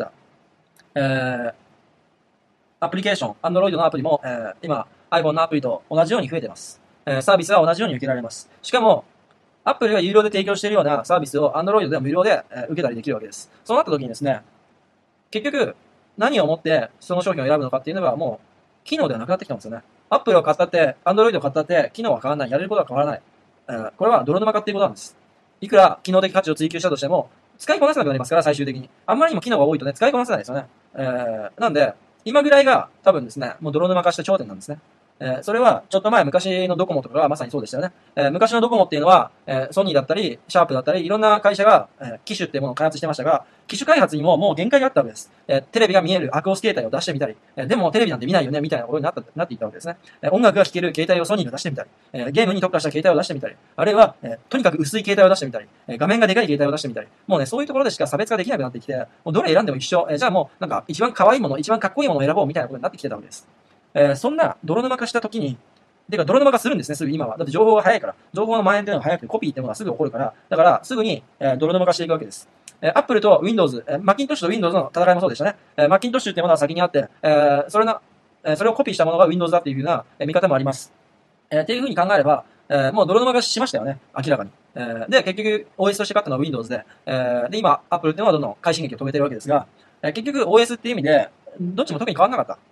[SPEAKER 1] アプリケーション、Android のアプリも、今、iPhone のアプリと同じように増えています。サービスは同じように受けられます。しかも、Apple が有料で提供しているようなサービスを Android では無料で、受けたりできるわけです。そうなった時にですね、結局、何をもってその商品を選ぶのかっていうのがもう、機能ではなくなってきたんですよね。Apple を買ったって、Android を買ったって、機能は変わらない。やれることは変わらない。これは泥沼化っていうことなんです。いくら機能的価値を追求したとしても、使いこなせなくなりますから、最終的に。あんまりにも機能が多いとね、使いこなせないですよね。なんで、今ぐらいが多分ですね、もう泥沼化した頂点なんですね。それは、ちょっと前、昔のドコモとかがまさにそうでしたよね。昔のドコモっていうのは、ソニーだったり、シャープだったり、いろんな会社が、機種っていうものを開発してましたが、機種開発にももう限界があったわけです。テレビが見えるアクオス携帯を出してみたり、でもテレビなんて見ないよね、みたいなことになっていったわけですね。音楽が聴ける携帯をソニーが出してみたり、ゲームに特化した携帯を出してみたり、あるいは、とにかく薄い携帯を出してみたり、画面がでかい携帯を出してみたり、もうね、そういうところでしか差別化できなくなってきて、もうどれ選んでも一緒、じゃあもう、なんか、一番可愛いもの、一番かっこいいものを選ぼうみたいなことになってきてたわけです。そんな泥沼化した時に、泥沼化するんですね、すぐ今は。だって情報が早いから。情報の蔓延というのが早くて、コピーっていうものがすぐ起こるから、だから、すぐに、泥沼化していくわけです。Apple と Windows、マッキントッシュと Windows の戦いもそうでしたね。マッキントッシュっていうものは先にあって、それをコピーしたものが Windows だっていうふうな、見方もあります。っていうふうに考えれば、もう泥沼化しましたよね、明らかに。で、結局 OS として勝ったのは Windows で、で、今 Apple っていうのはどんどん快進撃を止めてるわけですが、結局 OS っていう意味で、どっちも特に変わらなかった。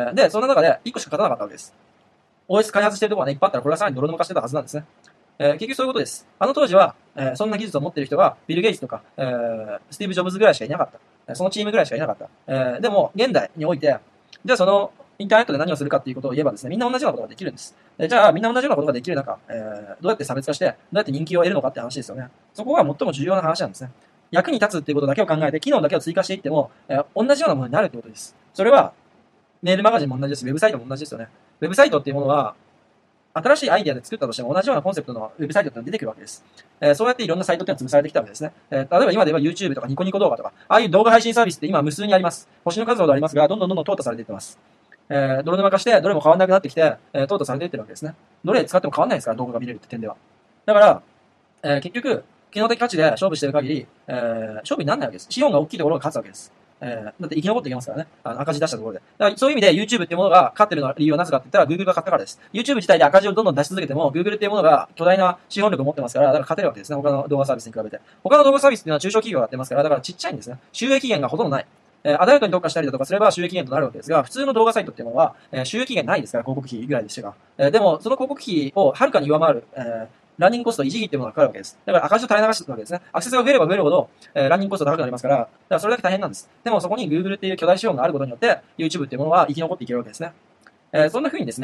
[SPEAKER 1] で、そんな中で1個しか勝たなかったわけです。OS 開発してるところがね、いっぱいあったら、これはさらに泥沼化してたはずなんですね。結局そういうことです。あの当時は、そんな技術を持っている人が、ビル・ゲイツとか、スティーブ・ジョブズぐらいしかいなかった。そのチームぐらいしかいなかった。でも、現代において、じゃあその、インターネットで何をするかっていうことを言えばですね、みんな同じようなことができるんです。じゃあ、みんな同じようなことができる中、どうやって差別化して、どうやって人気を得るのかって話ですよね。そこが最も重要な話なんですね。役に立つっていうことだけを考えて、機能だけを追加していっても、同じようなものになるってことです。それは、メールマガジンも同じです。ウェブサイトも同じですよね。ウェブサイトっていうものは、新しいアイデアで作ったとしても同じようなコンセプトのウェブサイトってのが出てくるわけです。そうやっていろんなサイトっていうのは潰されてきたわけですね。例えば今では YouTube とかニコニコ動画とか、ああいう動画配信サービスって今無数にあります。星の数ほどありますが、どんどん淘汰されていってます。泥沼化して、どれも変わらなくなってきて、淘汰されていってるわけですね。どれ使っても変わらないですから、動画が見れるって点では。だから、結局、機能的価値で勝負している限り、勝負にならないわけです。資本が大きいところが勝つわけです。だって生き残っていきますからね。赤字出したところで。だからそういう意味で YouTube っていうものが勝ってるのは理由はなぜかって言ったら Google が勝ったからです。YouTube 自体で赤字をどんどん出し続けても Google っていうものが巨大な資本力を持ってますから、だから勝てるわけですね。他の動画サービスに比べて。他の動画サービスっていうのは中小企業がやってますから、だからちっちゃいんですね。収益源がほとんどない。アダルトに特化したりだとかすれば収益源となるわけですが、普通の動画サイトっていうのは、収益源ないですから、広告費ぐらいでしたが。でも、その広告費をはるかに上回る、ランニングコスト、維持費っていうものがかかるわけです。だから赤字を垂れ流していくわけですね。アクセスが増えれば増えるほど、ランニングコスト高くなりますから、だからそれだけ大変なんです。でもそこに Google っていう巨大資本があることによって、YouTube っていうものは生き残っていけるわけですね。そんな風にですね、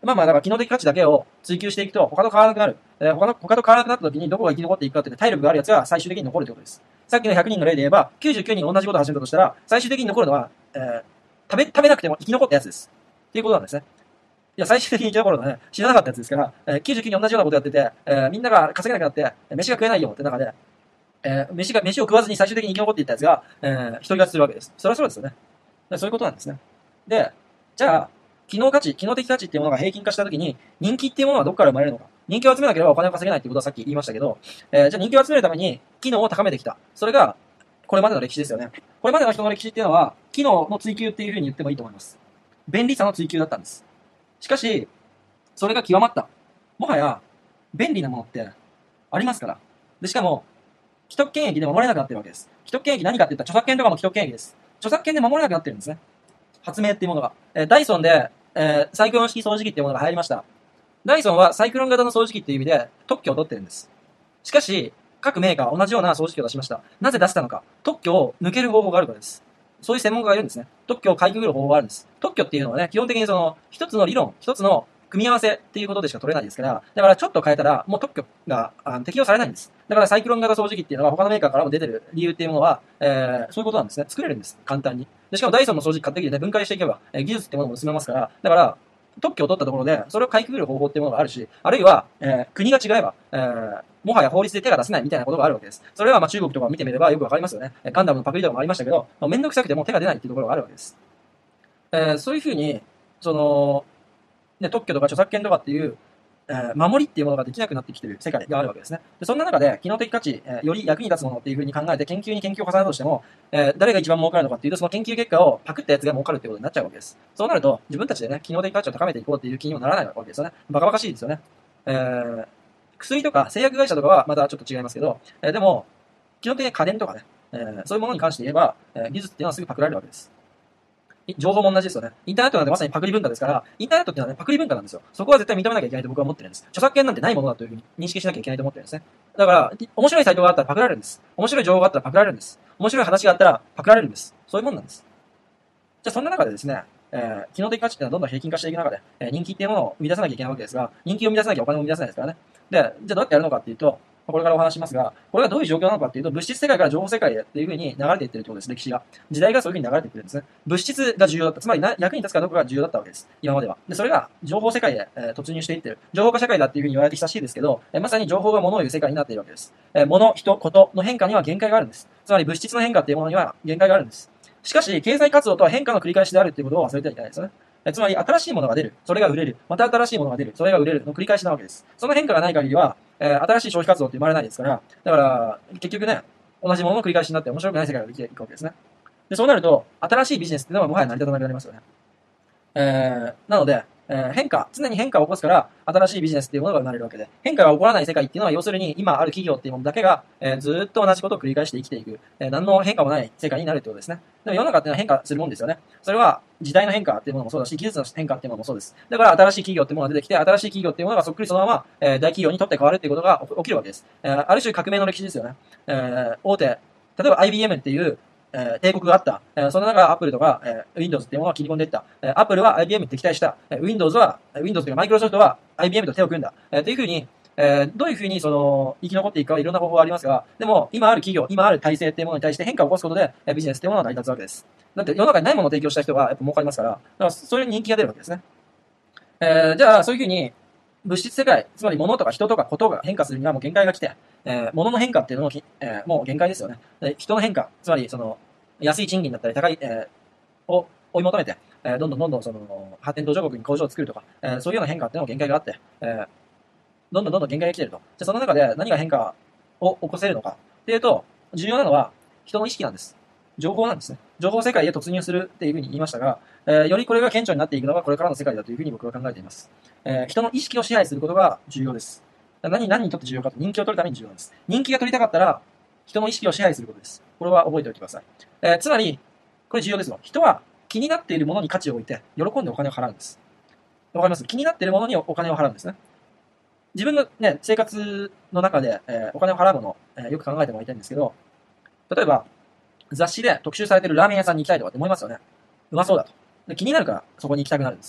[SPEAKER 1] だから機能的価値だけを追求していくと、他と変わらなくなる。他と変わらなくなった時にどこが生き残っていくかっていうと、体力があるやつが最終的に残るということです。さっきの100人の例で言えば、99人同じことを始めたとしたら、最終的に残るのは、食べなくても生き残ったやつです。っていうことなんですね。いや、最終的に生き残るのはね、死ななかったやつですから、99人同じようなことやってて、みんなが稼げなくなって、飯が食えないよって中で、飯を食わずに最終的に生き残っていったやつが、一人勝ちするわけです。それはそうですよね。そういうことなんですね。で、じゃあ、機能的価値っていうものが平均化したときに、人気っていうものはどこから生まれるのか。人気を集めなければお金を稼げないっていうことはさっき言いましたけど、じゃあ人気を集めるために機能を高めてきた。それが、これまでの歴史ですよね。これまでの人の歴史っていうのは、機能の追求っていうふうに言ってもいいと思います。便利さの追求だったんです。しかし、それが極まった。もはや、便利なものってありますから。で、しかも、既得権益で守れなくなってるわけです。既得権益何かって言ったら著作権とかも既得権益です。著作権で守れなくなってるんですね。発明っていうものが。ダイソンで、サイクロン式掃除機っていうものが流行りました。ダイソンはサイクロン型の掃除機っていう意味で特許を取ってるんです。しかし、各メーカーは同じような掃除機を出しました。なぜ出したのか。特許を抜ける方法があるからです。そういう専門家がいるんですね。特許をかいくぐる方法があるんです。特許っていうのはね、基本的にその、一つの理論、一つの組み合わせっていうことでしか取れないですから、だからちょっと変えたら、もう特許が適用されないんです。だからサイクロン型掃除機っていうのは他のメーカーからも出てる理由っていうものは、そういうことなんですね。作れるんです。簡単に。で、しかもダイソンの掃除機買ってきてね、分解していけば、技術ってものも進めますから、だから、特許を取ったところで、それをかいくぐる方法っていうものがあるし、あるいは、国が違えば、もはや法律で手が出せないみたいなことがあるわけです。それはまあ中国とかを見てみればよくわかりますよね。ガンダムのパクリとかもありましたけど、めんどくさくても手が出ないっていうところがあるわけです。そういうふうに、その、ね、特許とか著作権とかっていう、守りっていうものができなくなってきている世界があるわけですね。でそんな中で、機能的価値、より役に立つものっていうふうに考えて研究に研究を重ねたとしても、誰が一番儲かるのかっていうと、その研究結果をパクったやつが儲かるっていうことになっちゃうわけです。そうなると、自分たちでね、機能的価値を高めていこうっていう気にもならないわけですよね。バカバカしいですよね。薬とか製薬会社とかはまたちょっと違いますけど、でも、基本的に家電とかね、そういうものに関して言えば、技術っていうのはすぐパクられるわけです。情報も同じですよね。インターネットなんてまさにパクリ文化ですから、インターネットっていうのはね、パクリ文化なんですよ。そこは絶対認めなきゃいけないと僕は思ってるんです。著作権なんてないものだというふうに認識しなきゃいけないと思ってるんですね。だから、面白いサイトがあったらパクられるんです。面白い情報があったらパクられるんです。面白い話があったらパクられるんです。そういうもんなんです。じゃあそんな中でですね、機能的価値っていうのはどんどん平均化していく中で、人気っていうものを生み出さなきゃいけないわけですが、人気を生み出さなきゃお金も生み出せないですからね。で、じゃあどうやってやるのかっていうと、これからお話しますが、これがどういう状況なのかっていうと、物質世界から情報世界へっていう風に流れていってるってことです、歴史が。時代がそういう風に流れていってるんですね。物質が重要だった。つまり役に立つかどうかが重要だったわけです。今までは。で、それが情報世界へ、突入していってる。情報化社会だっていう風に言われて久しいですけど、まさに情報が物を言う世界になっているわけです。物、人、ことの変化には限界があるんです。つまり物質の変化っていうものには限界があるんです。しかし、経済活動とは変化の繰り返しであるっていうことを忘れてはいけないですよね。つまり、新しいものが出る。それが売れる。また新しいものが出る。それが売れる。の繰り返しなわけです。その変化がない限りは、新しい消費活動って生まれないですから、だから、結局ね、同じものの繰り返しになって面白くない世界ができていくわけですね。で、そうなると、新しいビジネスっていうのはもはや成り立たなくなりますよね。なので、常に変化を起こすから、新しいビジネスっていうものが生まれるわけで、変化が起こらない世界っていうのは、要するに、今ある企業っていうものだけが、ずーっと同じことを繰り返して生きていく、何の変化もない世界になるってことですね。でも世の中っていうのは変化するもんですよね。それは、時代の変化っていうものもそうだし、技術の変化っていうものもそうです。だから、新しい企業っていうものが出てきて、新しい企業っていうものがそっくりそのまま、大企業にとって変わるっていうことが起きるわけです。ある種革命の歴史ですよね。大手、例えば IBM っていう、帝国があった。その中、Apple とか、Windows っていうものが切り込んでいった。Apple は IBM に敵対した。Windows というか Microsoft は IBM と手を組んだ。というふうに、どういうふうに生き残っていくかはいろんな方法がありますが、でも、今ある企業、今ある体制っていうものに対して変化を起こすことで、ビジネスっていうものは成り立つわけです。だって世の中にないものを提供した人がやっぱ儲かりますから、だからそういう人気が出るわけですね。じゃあ、そういうふうに、物質世界、つまり物とか人とかことが変化するにはもう限界が来て、物の変化っていうのも、もう限界ですよね。人の変化、つまりその、安い賃金だったり高い、を追い求めて、どんどんその、発展途上国に工場を作るとか、そういうような変化っていうのも限界があって、どんどん限界が来ていると。じゃあその中で何が変化を起こせるのかっていうと、重要なのは人の意識なんです。情報なんですね。情報世界へ突入するっていうふうに言いましたが、よりこれが顕著になっていくのがこれからの世界だというふうに僕は考えています。人の意識を支配することが重要です。何にとって重要かと、人気を取るために重要なんです。人気が取りたかったら、人の意識を支配することです。これは覚えておいてください。つまり、これ重要ですよ。人は気になっているものに価値を置いて、喜んでお金を払うんです。わかります？気になっているものにお金を払うんですね。自分のね、生活の中で、お金を払うもの、よく考えてもらいたいんですけど、例えば、雑誌で特集されているラーメン屋さんに行きたいとかって思いますよね。うまそうだと。で気になるからそこに行きたくなるんです。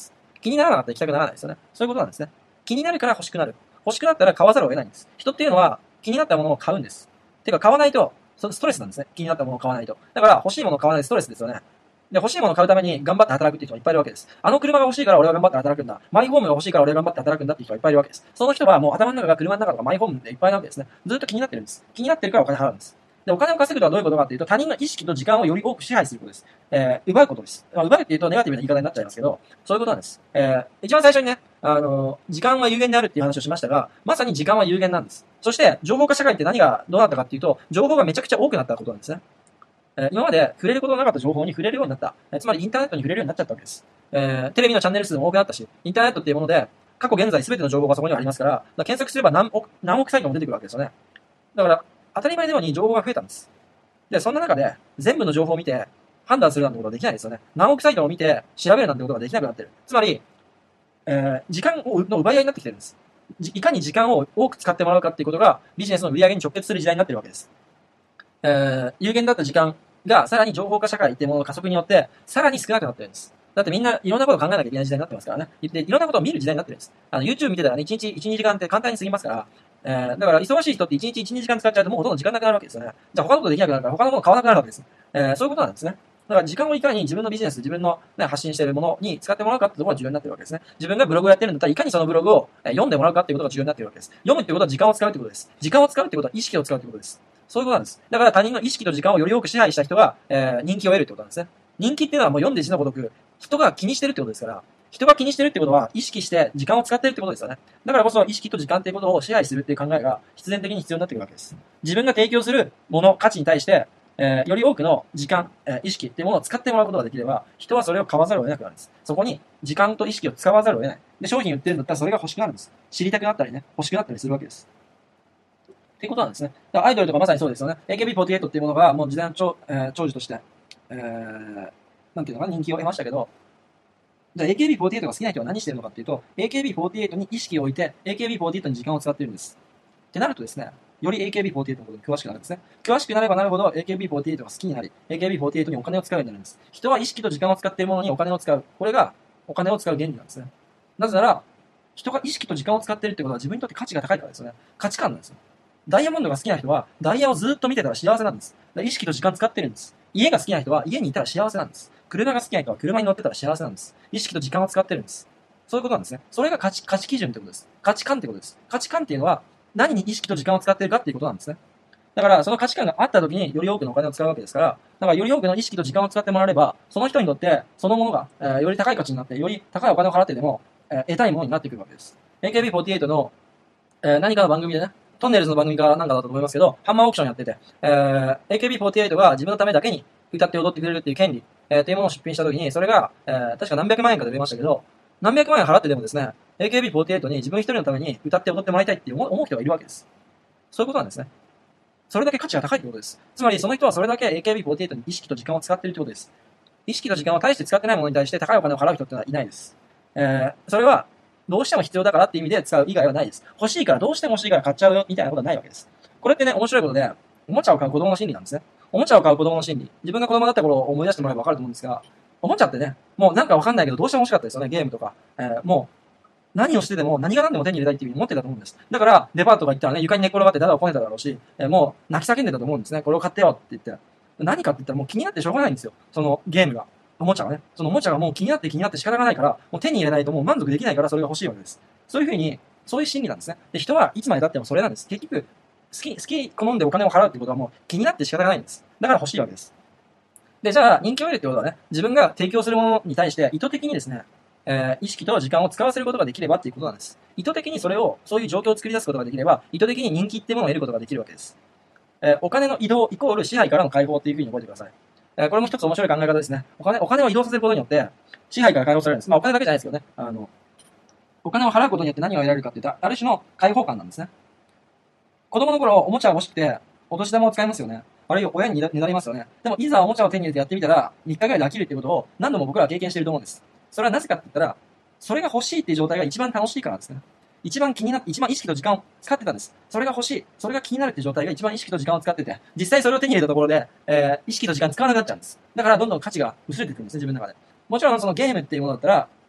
[SPEAKER 1] 気にならなかったら行きたくならないですよね。そういうことなんですね。気になるから欲しくなる。欲しくなったら買わざるを得ないんです。人っていうのは気になったものを買うんです。てか買わないと、ストレスなんですね。気になったものを買わないと。だから欲しいものを買わないストレスですよね。で、欲しいものを買うために頑張って働くっていう人がいっぱいいるわけです。あの車が欲しいから俺は頑張って働くんだ。マイホームが欲しいから俺は頑張って働くんだっていう人がいっぱいいるわけです。その人はもう頭の中が車の中とかマイホームでいっぱいなわけですね。ずっと気になってるんです。気になってるからお金払うんです。で、お金を稼ぐとはどういうことかっていうと、他人の意識と時間をより多く支配することです。奪うことです。奪うっていうとネガティブな言い方になっちゃいますけど、そういうことなんです。一番最初にね、時間は有限であるっていう話をしましたが、まさに時間は有限なんです。そして、情報化社会って何がどうなったかっていうと、情報がめちゃくちゃ多くなったことなんですね。今まで触れることのなかった情報に触れるようになった。つまりインターネットに触れるようになっちゃったわけです。テレビのチャンネル数も多くなったし、インターネットっていうもので、過去現在全ての情報がそこにはありますから、検索すれば何億サイトも出てくるわけですよね。だから、当たり前のように情報が増えたんです。で、そんな中で、全部の情報を見て、判断するなんてことはできないですよね。何億サイトを見て、調べるなんてことができなくなってる。つまり、時間の奪い合いになってきてるんです。いかに時間を多く使ってもらうかっていうことが、ビジネスの売り上げに直結する時代になってるわけです。有限だった時間が、さらに情報化社会っていうものの加速によって、さらに少なくなってるんです。だってみんないろんなことを考えなきゃいけない時代になってますからね。で、いろんなことを見る時代になってるんです。YouTube 見てたらね、1日1、2時間って簡単に過ぎますから、だから忙しい人って1日1、2時間使っちゃうともうほとんど時間なくなるわけですよね。じゃあ他のことできなくなるから他のもの買わなくなるわけです。そういうことなんですね。だから時間をいかに自分のビジネス、自分の、ね、発信しているものに使ってもらうかってところが重要になってるわけですね。自分がブログをやってるんだったらいかにそのブログを読んでもらうかっていうことが重要になってるわけです。読むってことは時間を使うってことです。時間を使うってことは意識を使うってことです。そういうことなんです。だから他人の意識と時間をより多く支配した人が、人気を得るってことなんですね。人気っていうのはもう読んで字のごとく、人が気にしてるってことですから、人が気にしてるってことは意識して時間を使ってるってことですよね。だからこそ意識と時間っていうことを支配するっていう考えが必然的に必要になってくるわけです。自分が提供するもの、価値に対して、より多くの時間、意識っていうものを使ってもらうことができれば、人はそれを買わざるを得なくなるんです。そこに時間と意識を使わざるを得ない。で、商品売ってるんだったらそれが欲しくなるんです。知りたくなったりね、欲しくなったりするわけです。っていうことなんですね。だからアイドルとかまさにそうですよね。AKB48 っていうものがもう時代の長寿として、なんていうのかな、人気を得ましたけど、じゃあ AKB48 が好きな人は何してるのかっていうと、AKB48 に意識を置いて、AKB48 に時間を使っているんです。ってなるとですね、より AKB48 のことに詳しくなるんですね。詳しくなればなるほど AKB48 が好きになり、AKB48 にお金を使うようになるんです。人は意識と時間を使っているものにお金を使う。これがお金を使う原理なんですね。なぜなら、人が意識と時間を使っているってことは自分にとって価値が高いからですよね。価値観なんですよ。ダイヤモンドが好きな人は、ダイヤをずっと見てたら幸せなんです。意識と時間使ってるんです。家が好きな人は家にいたら幸せなんです。車が好きな人は車に乗ってたら幸せなんです。意識と時間を使ってるんです。そういうことなんですね。それが価値基準ってことです。価値観ってことです。価値観っていうのは、何に意識と時間を使っているかっていうことなんですね。だから、その価値観があった時により多くのお金を使うわけですから、だからより多くの意識と時間を使ってもらえれば、その人にとって、そのものが、より高い価値になって、より高いお金を払ってでも、得たいものになってくるわけです。AKB48 の、何かの番組でね、トンネルズの番組かなんかだと思いますけど、ハンマーオークションやってて、AKB48 が自分のためだけに歌って踊ってくれるっていう権利、っていうものを出品した時に、それが、確か何百万円かで出ましたけど、何百万円払ってでもですね、AKB48 に自分一人のために歌って踊ってもらいたいって思う人がいるわけです。そういうことなんですね。それだけ価値が高いってことです。つまりその人はそれだけ AKB48 に意識と時間を使っているってことです。意識と時間を大して使ってないものに対して高いお金を払う人ってのはいないです。それはどうしても必要だからっていう意味で使う以外はないです。欲しいからどうしても欲しいから買っちゃうよみたいなことはないわけです。これってね、面白いことで、おもちゃを買う子供の心理なんですね。おもちゃを買う子供の心理。自分が子供だった頃を思い出してもらえばわかると思うんですが、おもちゃってね、もうなんかわかんないけどどうしても欲しかったですよね、ゲームとか。もう何をしてでも何が何でも手に入れたいっていうふうに思ってたと思うんです。だから、デパートが行ったらね、床に寝っ転がってだだをこねただろうし、もう泣き叫んでたと思うんですね。これを買ってよって言って。何かって言ったらもう気になってしょうがないんですよ。そのゲームが。おもちゃがね。そのおもちゃがもう気になって仕方がないから、もう手に入れないともう満足できないからそれが欲しいわけです。そういうふうに、そういう心理なんですね。で、人はいつまで経ってもそれなんです。結局、好き好んでお金を払うってことはもう気になって仕方がないんです。だから欲しいわけです。で、じゃあ人気を得るってことはね、自分が提供するものに対して意図的にですね、意識と時間を使わせることができればっていうことなんです。意図的にそれを、そういう状況を作り出すことができれば、意図的に人気っていうものを得ることができるわけです。お金の移動イコール支配からの解放っていうふうに覚えてください。これも一つ面白い考え方ですね。お金を移動させることによって、支配から解放されるんです。まあお金だけじゃないですけどね。お金を払うことによって何を得られるかって言ったら、ある種の解放感なんですね。子供の頃、おもちゃが欲しくて、お年玉を使いますよね。あるいは親にねだりますよね。でも、いざおもちゃを手に入れてやってみたら、3日ぐらいで飽きるっていうことを何度も僕らは経験していると思うんです。それはなぜかって言ったら、それが欲しいっていう状態が一番楽しいからですね。一番気になって、一番意識と時間を使ってたんです。それが欲しい。それが気になるっていう状態が一番意識と時間を使ってて、実際それを手に入れたところで、意識と時間使わなくなっちゃうんです。だからどんどん価値が薄れてくるんですね、自分の中で。もちろんそのゲームっていうものだったら、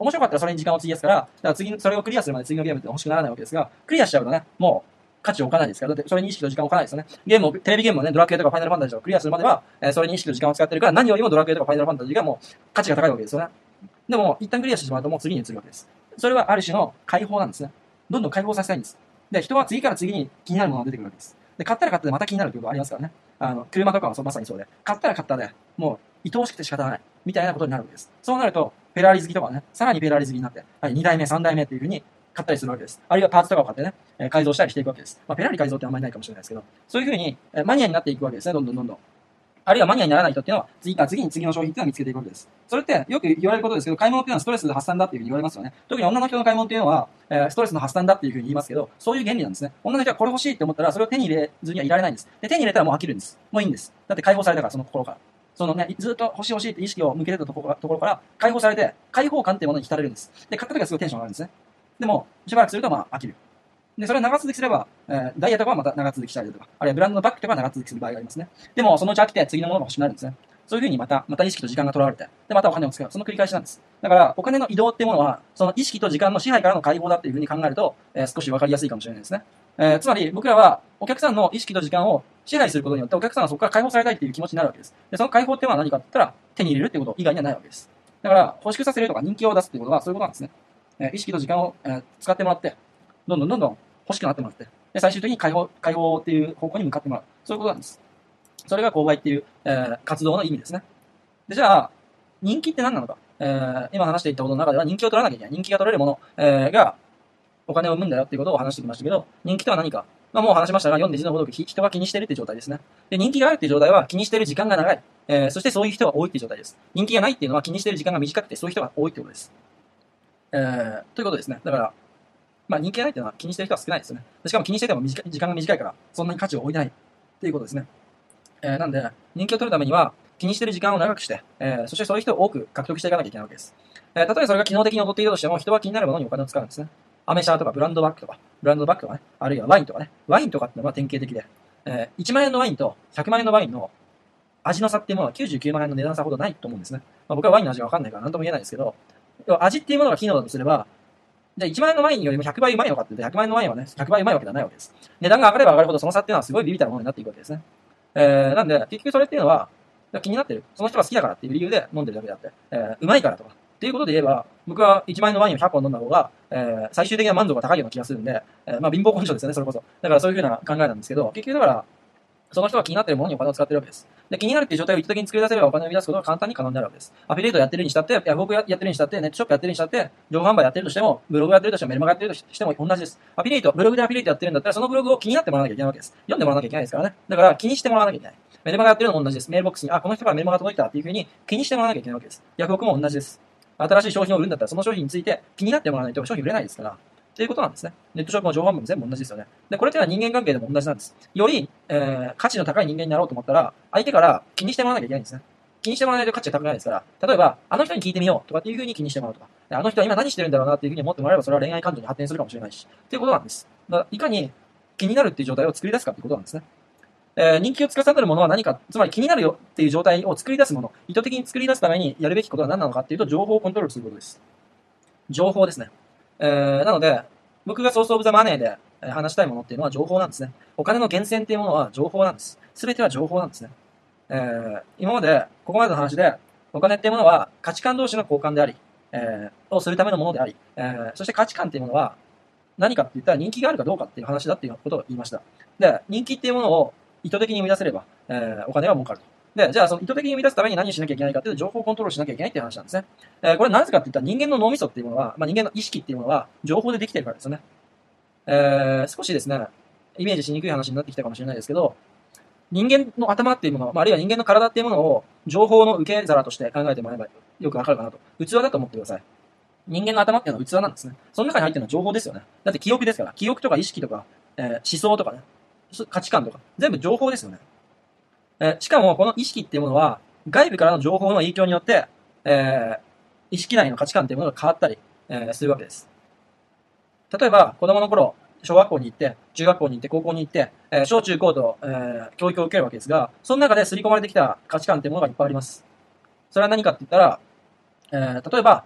[SPEAKER 1] 面白かったらそれに時間を費やすから、だから次、それをクリアするまで次のゲームって欲しくならないわけですが、クリアしちゃうとね、もう、価値を置かないですから、だってそれに意識と時間を置かないですよね。ゲームを、テレビゲームをね、ドラクエとかファイナルファンタジーをクリアするまでは、それに意識と時間を使ってるから、何よりもドラクエとかファイナルファンタジーがもう価値が高いわけですよね。でも、一旦クリアしてしまうともう次に移るわけです。それはある種の解放なんですね。どんどん解放させたいんです。で、人は次から次に気になるものが出てくるわけです。で、買ったら買ったでまた気になるということがありますからね。車とかはまさにそうで、買ったら買ったで、もう愛おしくて仕方がない。みたいなことになるわけです。そうなると、フェラーリ好きとかはね、さらにフェラーリ好きになって、はい、2代目、3代目っていう風に買ったりするわけです。あるいはパーツとかを買ってね、改造したりしていくわけです。まあ、フェラーリ改造ってあんまりないかもしれないですけど、そういう風に、マニアになっていくわけですね、どんどんどんどん。あるいはマニアにならない人っていうのは、次に次の商品っていうのを見つけていくわけです。それってよく言われることですけど、買い物っていうのはストレス発散だっていうふうに言われますよね。特に女の人の買い物っていうのは、ストレスの発散だっていうふうに言いますけど、そういう原理なんですね。女の人はこれ欲しいって思ったら、それを手に入れずにはいられないんです。で、手に入れたらもう飽きるんです。もういいんです。だって解放されたから、その心から。そのね、ずっと欲しい欲しいって意識を向けてたところから解放されて、解放感っていうものに浸れるんです。で、買った時はすごいテンション上がるんですね。でも、しばらくするとまあ飽きる。で、それを長続きすれば、ダイヤとかはまた長続きしたりだとか、あるいはブランドのバッグとかは長続きする場合がありますね。でも、そのうち飽きて次のものが欲しくなるんですね。そういうふうにまた意識と時間が取られて、で、またお金を使う。その繰り返しなんです。だから、お金の移動っていうものは、その意識と時間の支配からの解放だっていうふうに考えると、少しわかりやすいかもしれないですね。つまり、僕らは、お客さんの意識と時間を支配することによって、お客さんはそこから解放されたいっていう気持ちになるわけです。で、その解放っていうのは何かって言ったら、手に入れるっていうこと以外にはないわけです。だから、欲しくさせるとか人気を出すっていうことは、そういうことなんですね。意識と時間を、使ってもらって、どんどんどんどん欲しくなってもらって、で、最終的に解放っていう方向に向かってもらう。そういうことなんです。それが購買っていう、活動の意味ですね。で、じゃあ、人気って何なのか。今話していったことの中では人気を取らなきゃいけない。人気が取れるもの、がお金を生むんだよっていうことを話してきましたけど、人気とは何か。まあもう話しましたが、読んで字のごとく人が気にしているっていう状態ですね。で、人気があるっていう状態は気にしている時間が長い。そしてそういう人が多いっていう状態です。人気がないっていうのは気にしている時間が短くてそういう人が多いってことです。ということですね。だから、まあ人気がないっていうのは気にしてる人は少ないですよね。しかも気にしてても時間が短いから、そんなに価値を置いてないっていうことですね。なんで、人気を取るためには、気にしてる時間を長くして、そしてそういう人を多く獲得していかなきゃいけないわけです。例えばそれが機能的に劣っているとしても、人は気になるものにお金を使うんですね。アメ車とかブランドバッグとか、ね、あるいはワインとかね。ワインとかってのは典型的で、1万円のワインと100万円のワインの味の差っていうものは99万円の値段差ほどないと思うんですね。まあ、僕はワインの味がわかんないから何とも言えないですけど、味っていうものが機能だとすれば、じゃあ1万円のワインよりも100倍うまいのかって言うと100万円のワインはね、100倍うまいわけではないわけです。値段が上がれば上がるほどその差っていうのはすごいビビたるものになっていくわけですね。なんで、結局それっていうのは、気になってる。その人が好きだからっていう理由で飲んでるだけであって、うまいからとか。っていうことで言えば、僕は1万円のワインを100本飲んだ方が、最終的な満足が高いような気がするんで、まあ貧乏根性ですよね、それこそ。だからそういうふうな考えなんですけど、結局だから、その人が気になっているものにお金を使っているわけです。で、気になるっていう状態を意図的に作り出せればお金を生み出すことが簡単に可能になるわけです。アフィリエイトやってるにしたって、僕やってるにしたって、ネットショップやってるにしたって、情報販売やってるとしても、ブログやってるとしても、メルマガやってるとしても同じです。アフィリエイト、ブログでアフィリエイトやってるんだったら、そのブログを気になってもらわなきゃいけないわけです。読んでもらわなきゃいけないですからね。だから気にしてもらわなきゃいけない。メルマガやってるのも同じです。メールボックスに、この人からメルマガ届いたっていうふうに気にしてもらわなきゃいけないわけです。ヤフオクも同じです。新しい商品を売るんだったら、その商品について気になってもらわないと商品売れないですから。っていうことなんですね。ネットショップも情報販売も全部同じですよね。で、これっていうのは人間関係でも同じなんです。より、価値の高い人間になろうと思ったら、相手から気にしてもらわなきゃいけないんですね。気にしてもらわないと価値が高くないですから、例えば、あの人に聞いてみようとかっていう風に気にしてもらうとか、あの人は今何してるんだろうなっていう風に思ってもらえば、それは恋愛感情に発展するかもしれないし、っていうことなんです。だからいかに気になるっていう状態を作り出すかっていうことなんですね。人気を司るものは何か、つまり気になるよっていう状態を作り出すもの、意図的に作り出すためにやるべきことは何なのかっていうと、情報をコントロールすることです。情報ですね。なので、僕がソースオブザマネーで話したいものっていうのは情報なんですね。お金の源泉っていうものは情報なんです。すべては情報なんですね。今まで、ここまでの話で、お金っていうものは価値観同士の交換であり、をするためのものであり、そして価値観っていうものは何かって言ったら人気があるかどうかっていう話だっていうことを言いました。で、人気っていうものを意図的に生み出せれば、お金は儲かると。で、じゃあその意図的に生み出すために何をしなきゃいけないかっていうと、情報をコントロールしなきゃいけないっていう話なんですね。これなぜかって言ったら人間の脳みそっていうものは、人間の意識っていうものは情報でできてるからですよね。少しですね、イメージしにくい話になってきたかもしれないですけど、人間の頭っていうもの、あるいは人間の体っていうものを情報の受け皿として考えてもらえばよくわかるかなと。器だと思ってください。人間の頭っていうのは器なんですね。その中に入ってるのは情報ですよね。だって記憶ですから。記憶とか意識とか、思想とかね、価値観とか、全部情報ですよね。しかもこの意識っていうものは、外部からの情報の影響によって、意識内の価値観っていうものが変わったり、するわけです。例えば、子供の頃、小学校に行って、中学校に行って、高校に行って、小中高と、教育を受けるわけですが、その中で刷り込まれてきた価値観っていうものがいっぱいあります。それは何かって言ったら、例えば、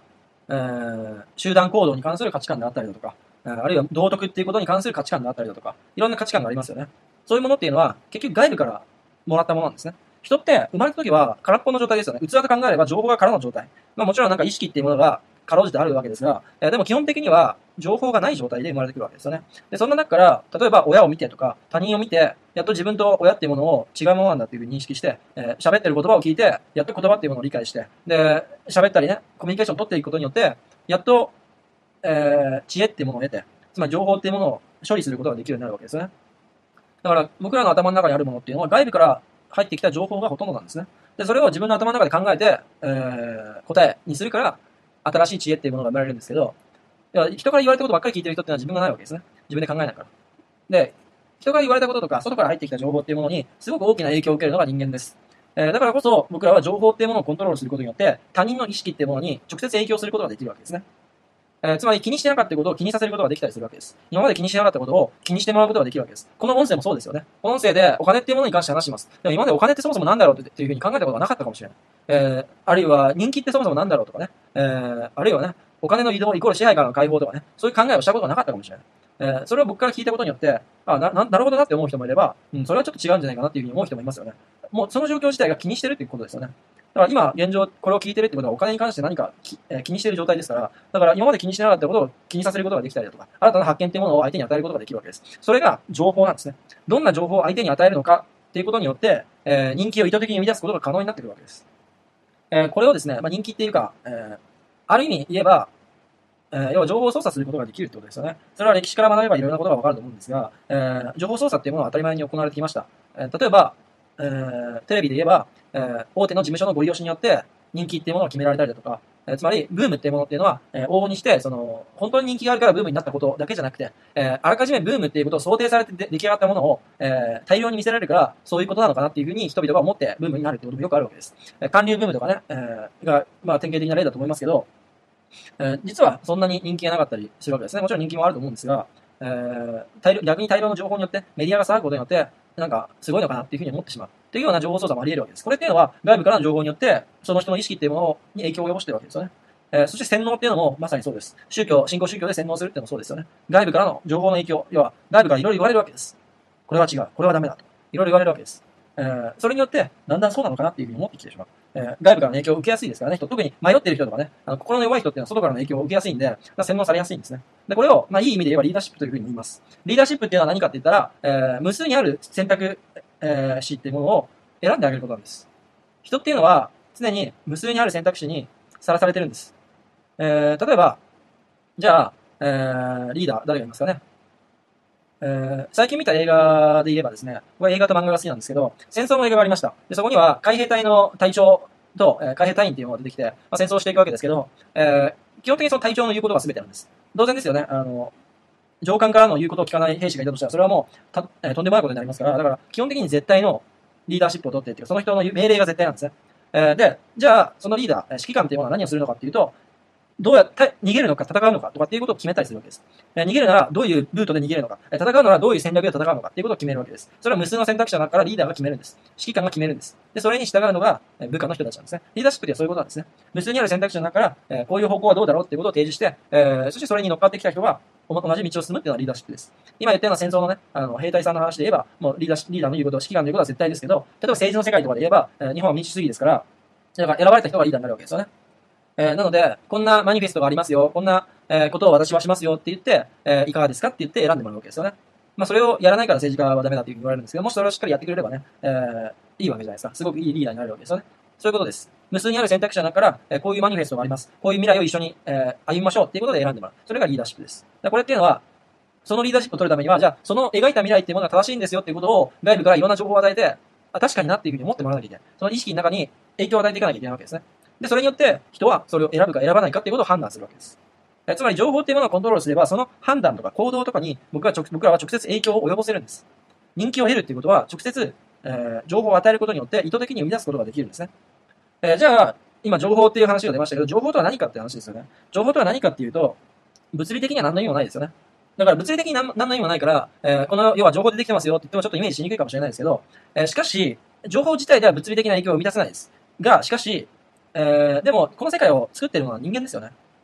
[SPEAKER 1] 集団行動に関する価値観であったりだとか、あるいは道徳っていうことに関する価値観であったりだとか、いろんな価値観がありますよね。そういうものっていうのは、結局外部からもらったものなんですね。人って生まれた時は空っぽの状態ですよね。器と考えれば情報が空の状態。まあもちろんなんか意識っていうものがかろうじてあるわけですが、でも基本的には情報がない状態で生まれてくるわけですよね。で、そんな中から、例えば親を見てとか、他人を見て、やっと自分と親っていうものを違うものなんだっていうふうに認識して、喋ってる言葉を聞いて、やっと言葉っていうものを理解して、で、喋ったりね、コミュニケーションを取っていくことによって、やっと、知恵っていうものを得て、つまり情報っていうものを処理することができるようになるわけですよね。だから僕らの頭の中にあるものっていうのは外部から入ってきた情報がほとんどなんですね。で、それを自分の頭の中で考えて、答えにするから、新しい知恵っていうものが生まれるんですけど、人から言われたことばっかり聞いてる人っていうのは自分がないわけですね。自分で考えないから。で、人から言われたこととか、外から入ってきた情報っていうものに、すごく大きな影響を受けるのが人間です。だからこそ、僕らは情報っていうものをコントロールすることによって、他人の意識っていうものに直接影響することができるわけですね。つまり気にしてなかったことを気にさせることができたりするわけです。今まで気にしてなかったことを気にしてもらうことができるわけです。この音声もそうですよね。この音声でお金っていうものに関して話します。でも今までお金ってそもそも何だろうっていうふうに考えたことがなかったかもしれない。あるいは人気ってそもそも何だろうとかね。あるいはね、お金の移動イコール支配からの解放とかね。そういう考えをしたことがなかったかもしれない。それを僕から聞いたことによって、なるほどなって思う人もいれば、それはちょっと違うんじゃないかなっていうふうに思う人もいますよね。もうその状況自体が気にしてるっていうことですよね。だから今、現状、これを聞いてるってことはお金に関して何か気にしている状態ですから、だから今まで気にしてなかったことを気にさせることができたりだとか、新たな発見っていうものを相手に与えることができるわけです。それが情報なんですね。どんな情報を相手に与えるのかっていうことによって、人気を意図的に生み出すことが可能になってくるわけです。これをですね、人気っていうか、ある意味言えば、要は情報操作することができるってことですよね。それは歴史から学べばいろんなことがわかると思うんですが、情報操作っていうものは当たり前に行われてきました。例えば、テレビで言えば、大手の事務所のご利用しによって人気っていうものを決められたりだとか、つまり、ブームっていうものっていうのは、往々にして、本当に人気があるからブームになったことだけじゃなくて、あらかじめブームっていうことを想定されて出来上がったものを、大量に見せられるから、そういうことなのかなっていうふうに人々が思ってブームになるってこともよくあるわけです。韓流ブームとかね、が、典型的な例だと思いますけど、実はそんなに人気がなかったりするわけですね。もちろん人気もあると思うんですが、逆に大量の情報によって、メディアが騒ぐことによって、なんか、すごいのかなっていうふうに思ってしまう。というような情報操作もあり得るわけです。これっていうのは、外部からの情報によって、その人の意識っていうものに影響を及ぼしているわけですよね。そして洗脳っていうのもまさにそうです。新興宗教で洗脳するっていうのもそうですよね。外部からの情報の影響、要は、外部からいろいろ言われるわけです。これは違う、これはダメだと。いろいろ言われるわけです。それによって、だんだんそうなのかなっていうふうに思ってきてしまう。外部からの影響を受けやすいですからね、特に迷っている人とかね、心の弱い人っていうのは外からの影響を受けやすいんで、洗脳されやすいんですね。で、これを、いい意味で言えばリーダーシップというふうに言います。リーダーシップっていうのは何かって言ったら、無数にある選択、肢っていうものを選んであげることなんです。人っていうのは、常に無数にある選択肢にさらされてるんです。例えば、じゃあ、リーダー、誰がいますかね。最近見た映画で言えばですね、僕は映画と漫画が好きなんですけど、戦争の映画がありました。で、そこには海兵隊の隊長と、海兵隊員っていうのが出てきて、戦争をしていくわけですけど、基本的にその隊長の言うことが全てなんです。当然ですよね。上官からの言うことを聞かない兵士がいたとしたら、それはもうとんでもないことになりますから、だから基本的に絶対のリーダーシップを取ってっていう、その人の命令が絶対なんですね。で、じゃあ、そのリーダー、指揮官っていうものは何をするのかっていうと、どうやって逃げるのか戦うのかとかっていうことを決めたりするわけです。逃げるならどういうルートで逃げるのか、戦うならどういう戦略で戦うのかっていうことを決めるわけです。それは無数の選択肢の中からリーダーが決めるんです。指揮官が決めるんです。で、それに従うのが部下の人たちなんですね。リーダーシップってそういうことなんですね。無数にある選択肢の中から、こういう方向はどうだろうっていうことを提示して、そしてそれに乗っかってきた人が同じ道を進むっていうのはリーダーシップです。今言ったような戦争のね、兵隊さんの話で言えば、もうリーダーの言うこと、指揮官の言うことは絶対ですけど、例えば政治の世界とかで言えば、日本は民主主義ですから、だから選ばれた人がリーダーになるわけですよね。なので、こんなマニフェストがありますよ、こんな、ことを私はしますよって言って、いかがですかって言って選んでもらうわけですよね。それをやらないから政治家はダメだって言われるんですけど、もしそれをしっかりやってくれればね、いいわけじゃないですか。すごくいいリーダーになるわけですよね。そういうことです。無数にある選択肢の中から、こういうマニフェストがあります。こういう未来を一緒に、歩みましょうっていうことで選んでもらう。それがリーダーシップです。これっていうのは、そのリーダーシップを取るためには、じゃあ、その描いた未来っていうものが正しいんですよっていうことを、外部からいろんな情報を与えて、確かになっていうふうに思ってもらわなきゃいけない。その意識の中に影響を与えていかなきゃいけないわけですね。で、それによって人はそれを選ぶか選ばないかっていうことを判断するわけです。つまり情報っていうものをコントロールすれば、その判断とか行動とかに僕らは直接影響を及ぼせるんです。人気を得るっていうことは直接、情報を与えることによって意図的に生み出すことができるんですね。じゃあ、今情報っていう話が出ましたけど、情報とは何かって話ですよね。情報とは何かっていうと、物理的には何の意味もないですよね。だから物理的に何の意味もないから、この要は情報でできてますよって言ってもちょっとイメージしにくいかもしれないですけど、しかし、情報自体では物理的な影響を生み出せないです。が、しかし、でも、この世界を作っているのは人間ですよね。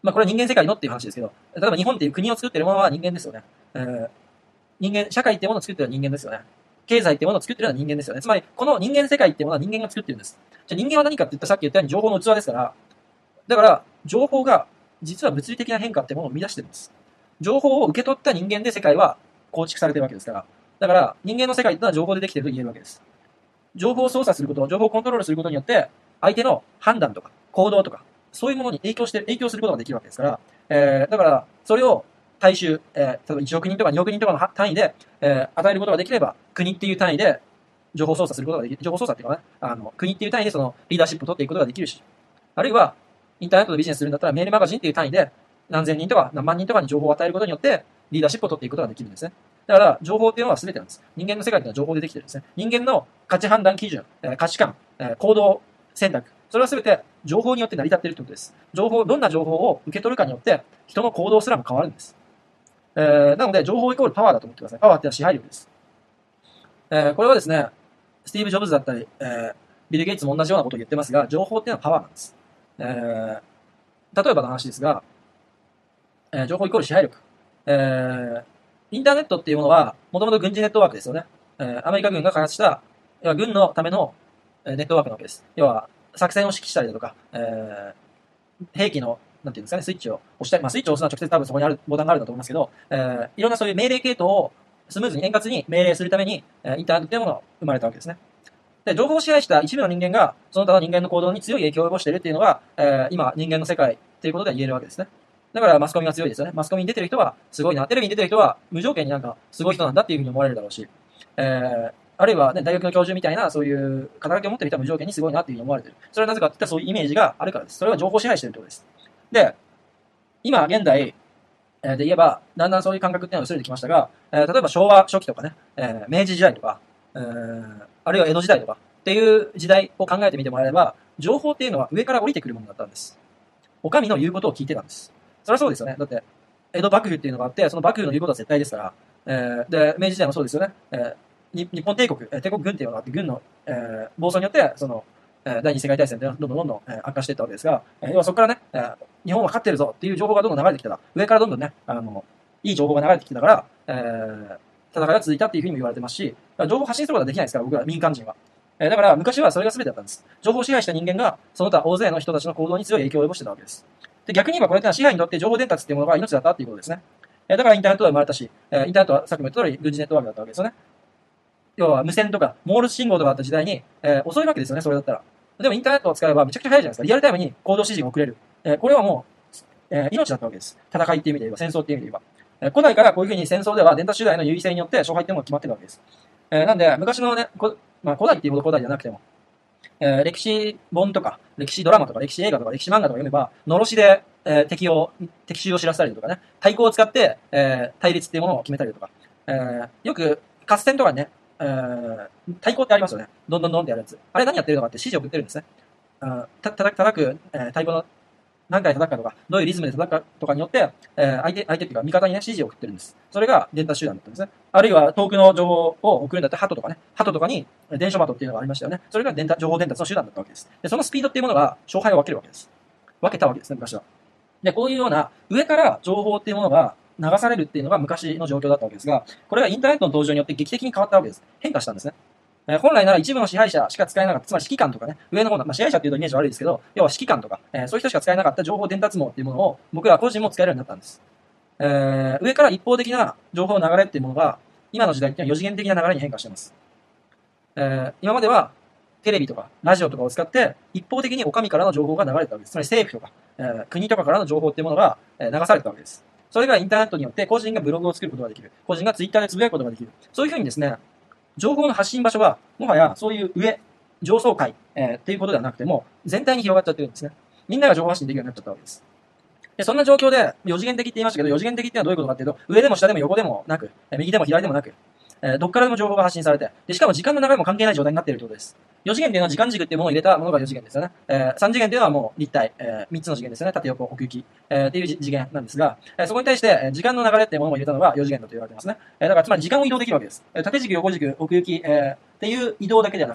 [SPEAKER 1] まあこれは人間世界のっていう話ですけど、例えば日本っていう国を作ってるものは人間ですよね。人間、社会っていうものを作ってるのは人間ですよね。経済っていうものを作ってるのは人間ですよね。つまり、この人間世界っていうものは人間が作ってるんです。じゃあ人間は何かって言ったらさっき言ったように情報の器ですから、だから、情報が実は物理的な変化っていうものを生み出してるんです。情報を受け取った人間で世界は構築されてるわけですから。だから、人間の世界ってのは情報でできてると言えるわけです。情報を操作すること、情報をコントロールすることによって、相手の判断とか行動とか、そういうものに影響することができるわけですから、だから、それを大衆、例えば1億人とか2億人とかの単位で、与えることができれば、国っていう単位で情報操作することができる。情報操作っていうのはね、国っていう単位でそのリーダーシップを取っていくことができるし、あるいは、インターネットでビジネスするんだったらメールマガジンっていう単位で何千人とか何万人とかに情報を与えることによってリーダーシップを取っていくことができるんですね。だから、情報っていうのは全てなんです。人間の世界っていうのは情報でできてるんですね。人間の価値判断基準、価値観、行動選択、それは全て情報によって成り立っているということです。どんな情報を受け取るかによって人の行動すらも変わるんです。なので、情報イコールパワーだと思ってください。パワーっていうのは支配力です。これはですね、スティーブ・ジョブズだったり、ビル・ゲイツも同じようなことを言ってますが、情報っていうのはパワーなんです。例えばの話ですが、情報イコール支配力。インターネットっていうものは、もともと軍事ネットワークですよね。アメリカ軍が開発した、軍のためのネットワークなわけです。要は、作戦を指揮したりだとか、兵器の、なんていうんですかね、スイッチを押したり、まあ、スイッチを押すのは直接多分そこにあるボタンがあるんだと思いますけど、いろんなそういう命令系統をスムーズに円滑に命令するために、インターネットというものが生まれたわけですね。で、情報を支配した一部の人間が、その他の人間の行動に強い影響を及ぼしているっていうのが、今、人間の世界っていうことで言えるわけですね。だからマスコミが強いですよね。マスコミに出てる人はすごいな。テレビに出てる人は無条件になんかすごい人なんだっていうふうに思われるだろうし、あるいはね、大学の教授みたいなそういう肩書きを持ってる人は無条件にすごいなっていうふうに思われてる。それはなぜかって言ったらそういうイメージがあるからです。それは情報を支配しているってことです。で、今現代で言えば、だんだんそういう感覚っていうのが薄れてきましたが、例えば昭和初期とかね、明治時代とか、あるいは江戸時代とかっていう時代を考えてみてもらえれば、情報っていうのは上から降りてくるものだったんです。お上の言うことを聞いてたんです。それはそうですよね。だって、江戸幕府っていうのがあって、その幕府の言うことは絶対ですから、で、明治時代もそうですよね。日本帝国、帝国軍っていうのがあって、軍の、暴走によって、その、第二次世界大戦でどんどん悪化していったわけですが、要はそこからね、日本は勝ってるぞっていう情報がどんどん流れてきたら、上からどんどんね、いい情報が流れてきてたから、戦いが続いたっていうふうにも言われてますし、情報発信することはできないですから、僕ら民間人は。だから昔はそれが全てだったんです。情報を支配した人間が、その他大勢の人たちの行動に強い影響を及ぼしてたわけです。で、逆に言えばこれってのは支配にとって情報伝達っていうものが命だったっていうことですね。だからインターネットは生まれたし、インターネットはさっきも言った通り軍事ネットワークだったわけですよね。要は無線とか、モールス信号とかあった時代に、遅いわけですよね、それだったら。でもインターネットを使えばめちゃくちゃ早いじゃないですか。リアルタイムに行動指示が送れる。これはもう、命だったわけです。戦いっていう意味で言えば、戦争っていう意味で言えば。古代からこういうふうに戦争では伝達手段の優位性によって勝敗っていうのが決まってるわけです。なんで、昔のね、まあ、古代っていうほど古代じゃなくても、歴史本とか、歴史ドラマとか、歴史映画とか、歴史漫画とか読めば、のろしで、敵襲を知らせたりとかね、太鼓を使って、対立っていうものを決めたりとか、よく合戦とかにね、太鼓ってありますよね。どんどんどんってやるやつ。あれ何やってるのかって指示を送ってるんですね。叩く、太鼓の何回叩くかとか、どういうリズムで叩くかとかによって、相手っていうか味方にね、指示を送ってるんです。それが伝達手段だったんですね。あるいは遠くの情報を送るんだったら、鳩とかに伝書鳩っていうのがありましたよね。それが情報伝達の手段だったわけです。で、そのスピードっていうものが勝敗を分けるわけです。分けたわけですね、昔は。で、こういうような上から情報っていうものが流されるっていうのが昔の状況だったわけですが、これがインターネットの登場によって劇的に変わったわけです。変化したんですね。本来なら一部の支配者しか使えなかった、つまり指揮官とかね、上の方の、まあ、支配者っていうとイメージ悪いですけど、要は指揮官とか、そういう人しか使えなかった情報伝達網っていうものを僕ら個人も使えるようになったんです。上から一方的な情報の流れっていうものが、今の時代っていうのは4次元的な流れに変化しています。今までは、テレビとかラジオとかを使って、一方的にお上からの情報が流れたわけです。つまり政府とか、国とかからの情報っていうものが、流されたわけです。それがインターネットによって個人がブログを作ることができる。個人がツイッターでつぶやくことができる。そういうふうにですね、情報の発信場所は、もはやそういう上層階、っていうことではなくても、全体に広がっちゃってるんですね。みんなが情報発信できるようになっちゃったわけです。で、そんな状況で、4次元的って言いましたけど、4次元的っていうのはどういうことかっていうと、上でも下でも横でもなく、右でも左でもなく、どっからでも情報が発信されて、で、しかも時間の流れも関係ない状態になっているということです。4次元っていうのは時間軸っていうものを入れたものが4次元ですよね。3次元っていうのはもう立体、3つの次元ですよね。縦横、奥行き、っていう次元なんですが、そこに対して、時間の流れっていうものを入れたのが4次元だと言われてますね。だからつまり時間を移動できるわけです。縦軸、横軸、奥行き、っていう移動だけではなくて、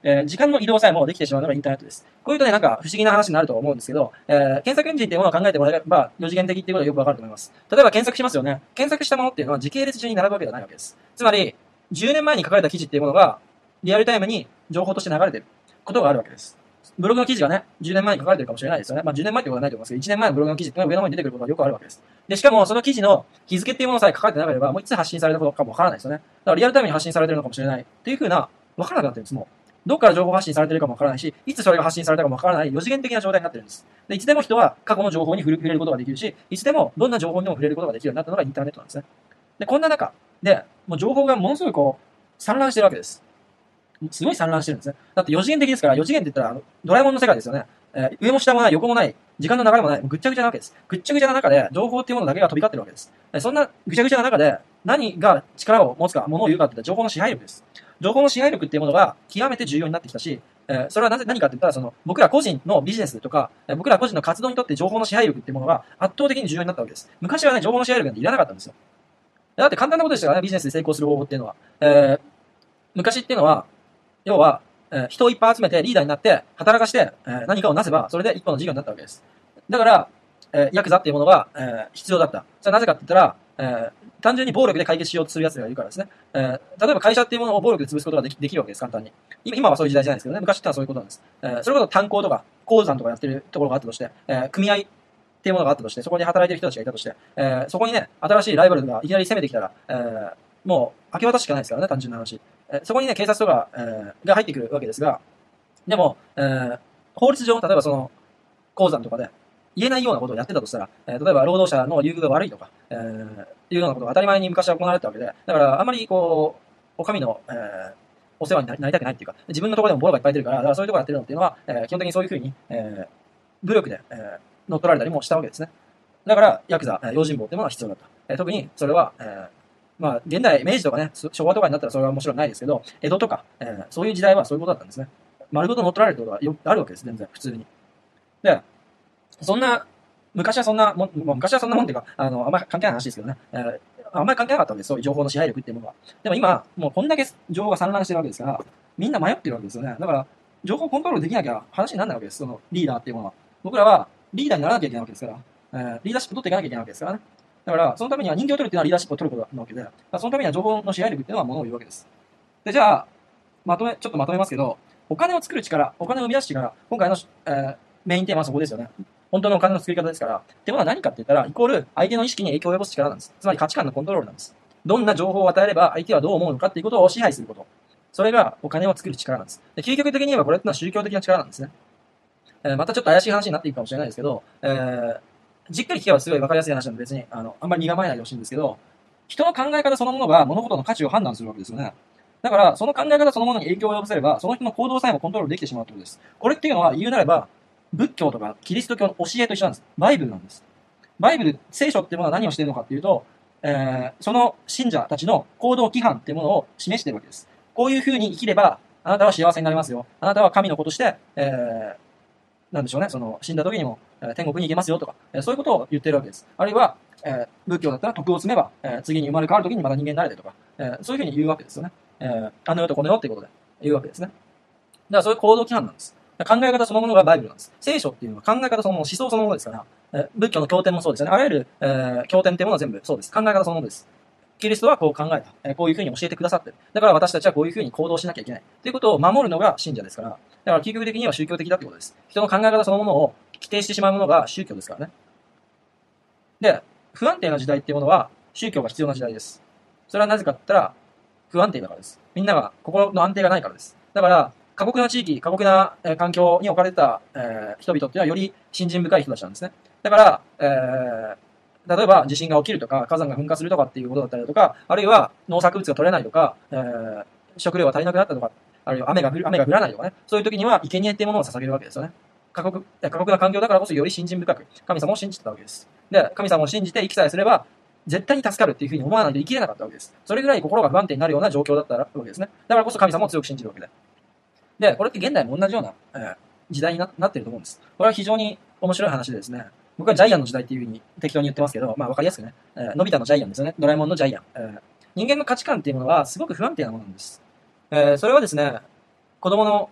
[SPEAKER 1] 時間の移動さえもできてしまうのがインターネットです。こういうとね、なんか不思議な話になると思うんですけど、検索エンジンっていうものを考えてもらえれば、4次元的っていうことがよくわかると思います。例えば検索しますよね。検索したものっていうのは時系列順に並ぶわけではないわけです。つまり、10年前に書かれた記事っていうものが、リアルタイムに情報として流れていることがあるわけです。ブログの記事がね、10年前に書かれてるかもしれないですよね。まあ10年前ってことはないと思いますけど、1年前のブログの記事っていうのが上の方に出てくることがよくあるわけです。で、しかもその記事の日付っていうものさえ書かれてなければ、もういつ発信されたことかもわからないですよね。だからリアルタイムに発信されてるのかもしれないっていう風な、わからなくなってるんです、もう。どっから情報発信されてるかもわからないし、いつそれが発信されたかもわからない4次元的な状態になってるんです。で、いつでも人は過去の情報に触れることができるし、いつでもどんな情報にも触れることができるようになったのがインターネットなんですね。で、こんな中で、もう情報がものすごいこう、散乱してるわけです。すごい散乱してるんですね。だって4次元的ですから、4次元って言ったら、ドラえもんの世界ですよね。上も下もない、横もない、時間の流れもない、ぐっちゃぐちゃなわけです。ぐっちゃぐちゃな中で、情報っていうものだけが飛び交ってるわけです。そんなぐちゃぐちゃな中で、何が力を持つか、ものを言うかって言ったら情報の支配力です。情報の支配力っていうものが極めて重要になってきたし、それは何かって言ったら、僕ら個人のビジネスとか、僕ら個人の活動にとって情報の支配力っていうものが圧倒的に重要になったわけです。昔はね、情報の支配力なんていらなかったんですよ。だって簡単なことでしたからね、ビジネスで成功する方法っていうのは。昔っていうのは、要は、人をいっぱい集めてリーダーになって働かして、何かをなせばそれで一個の事業になったわけです。だから、ヤクザっていうものが、必要だった。それはなぜかって言ったら、単純に暴力で解決しようとする奴がいるからですね。例えば会社っていうものを暴力で潰すことができるわけです、簡単に。今はそういう時代じゃないですけどね、昔ってのはそういうことなんです。それこそ炭鉱とか鉱山とかやってるところがあったとして、組合っていうものがあったとして、そこに働いてる人たちがいたとして、そこにね、新しいライバルがいきなり攻めてきたら、もう明け渡ししかないですからね、単純な話。そこにね、警察とか、が入ってくるわけですが、でも、法律上、例えばその、鉱山とかで、言えないようなことをやってたとしたら、例えば労働者の優遇が悪いとか、いうようなことが当たり前に昔は行われてたわけで、だからあんまりこう、お上の、お世話になりたくないっていうか、自分のところでもボロがいっぱい出るから、だからそういうところやってるのっていうのは、基本的にそういうふうに、武力で、乗っ取られたりもしたわけですね。だから、ヤクザ、用心棒っていうものが必要だった。特に、それは、まあ、現代、明治とかね、昭和とかになったらそれはもちろんないですけど、江戸とか、そういう時代はそういうことだったんですね。丸ごと乗っ取られることがあるわけです、全然、普通に。で、そんな、昔はそんなもん、昔はそんなもんっていうか、あんまり関係ない話ですけどね、あんまり関係なかったわけです、そういう情報の支配力っていうものは。でも今、もうこんだけ情報が散乱してるわけですから、みんな迷ってるわけですよね。だから、情報コントロールできなきゃ話にならないわけです、そのリーダーっていうものは。僕らはリーダーにならなきゃいけないわけですから、リーダーシップ取っていかなきゃいけないわけですからね。だから、そのためには人気を取るっていうのはリーダーシップを取ることなわけで、そのためには情報の支配力っていうのはものを言うわけです。で、じゃあ、ちょっとまとめますけど、お金を作る力、お金を生み出す力、今回の、メインテーマはそこですよね。本当のお金の作り方ですから。ってものは何かって言ったら、イコール相手の意識に影響を及ぼす力なんです。つまり価値観のコントロールなんです。どんな情報を与えれば相手はどう思うのかっていうことを支配すること。それがお金を作る力なんです。で、究極的に言えばこれってのは宗教的な力なんですね。またちょっと怪しい話になっていくかもしれないですけど、じっくり聞けばすごい分かりやすい話なんで別に、あんまり身構えないでほしいんですけど、人の考え方そのものが物事の価値を判断するわけですよね。だから、その考え方そのものに影響を及ぼせれば、その人の行動さえもコントロールできてしまうということです。これっていうのは言うなれば、仏教とかキリスト教の教えと一緒なんです。バイブルなんです。バイブル、聖書っていうものは何をしているのかっていうと、その信者たちの行動規範っていうものを示しているわけです。こういうふうに生きれば、あなたは幸せになりますよ。あなたは神の子として、なんでしょうね、その死んだ時にも、天国に行けますよとか、そういうことを言っているわけです。あるいは、仏教だったら徳を積めば、次に生まれ変わる時にまた人間になれてとか、そういうふうに言うわけですよね。あの世とこの世っていうことで言うわけですね。だからそういう行動規範なんです。考え方そのものがバイブルなんです。聖書っていうのは考え方そのもの、思想そのものですから、仏教の経典もそうですよね。あらゆる、経典っていうものは全部そうです。考え方そのものです。キリストはこう考えた。こういうふうに教えてくださってる。だから私たちはこういうふうに行動しなきゃいけない。ということを守るのが信者ですから。だから究極的には宗教的だということです。人の考え方そのものを規定してしまうものが宗教ですからね。で、不安定な時代っていうものは宗教が必要な時代です。それはなぜかって言ったら、不安定だからです。みんなが心の安定がないからです。だから、過酷な地域、過酷な環境に置かれてた、人々っていうのはより信心深い人たちなんですね。だから、例えば地震が起きるとか、火山が噴火するとかっていうことだったりだとか、あるいは農作物が取れないとか、食料が足りなくなったとか、あるいは雨が降らないとかね、そういう時には生贄っていうものを捧げるわけですよね。過酷な環境だからこそより信心深く、神様を信じてたわけです。で、神様を信じて生きさえすれば、絶対に助かるっていうふうに思わないと生きれなかったわけです。それぐらい心が不安定になるような状況だったわけですね。だからこそ神様を強く信じるわけで。で、これって現代も同じような、時代になっていると思うんです。これは非常に面白い話でですね、僕はジャイアンの時代っていうふうに適当に言ってますけど、まあわかりやすくね、のび太のジャイアンですよね。ドラえもんのジャイアン。人間の価値観っていうものはすごく不安定なものなんです。それはですね、子供の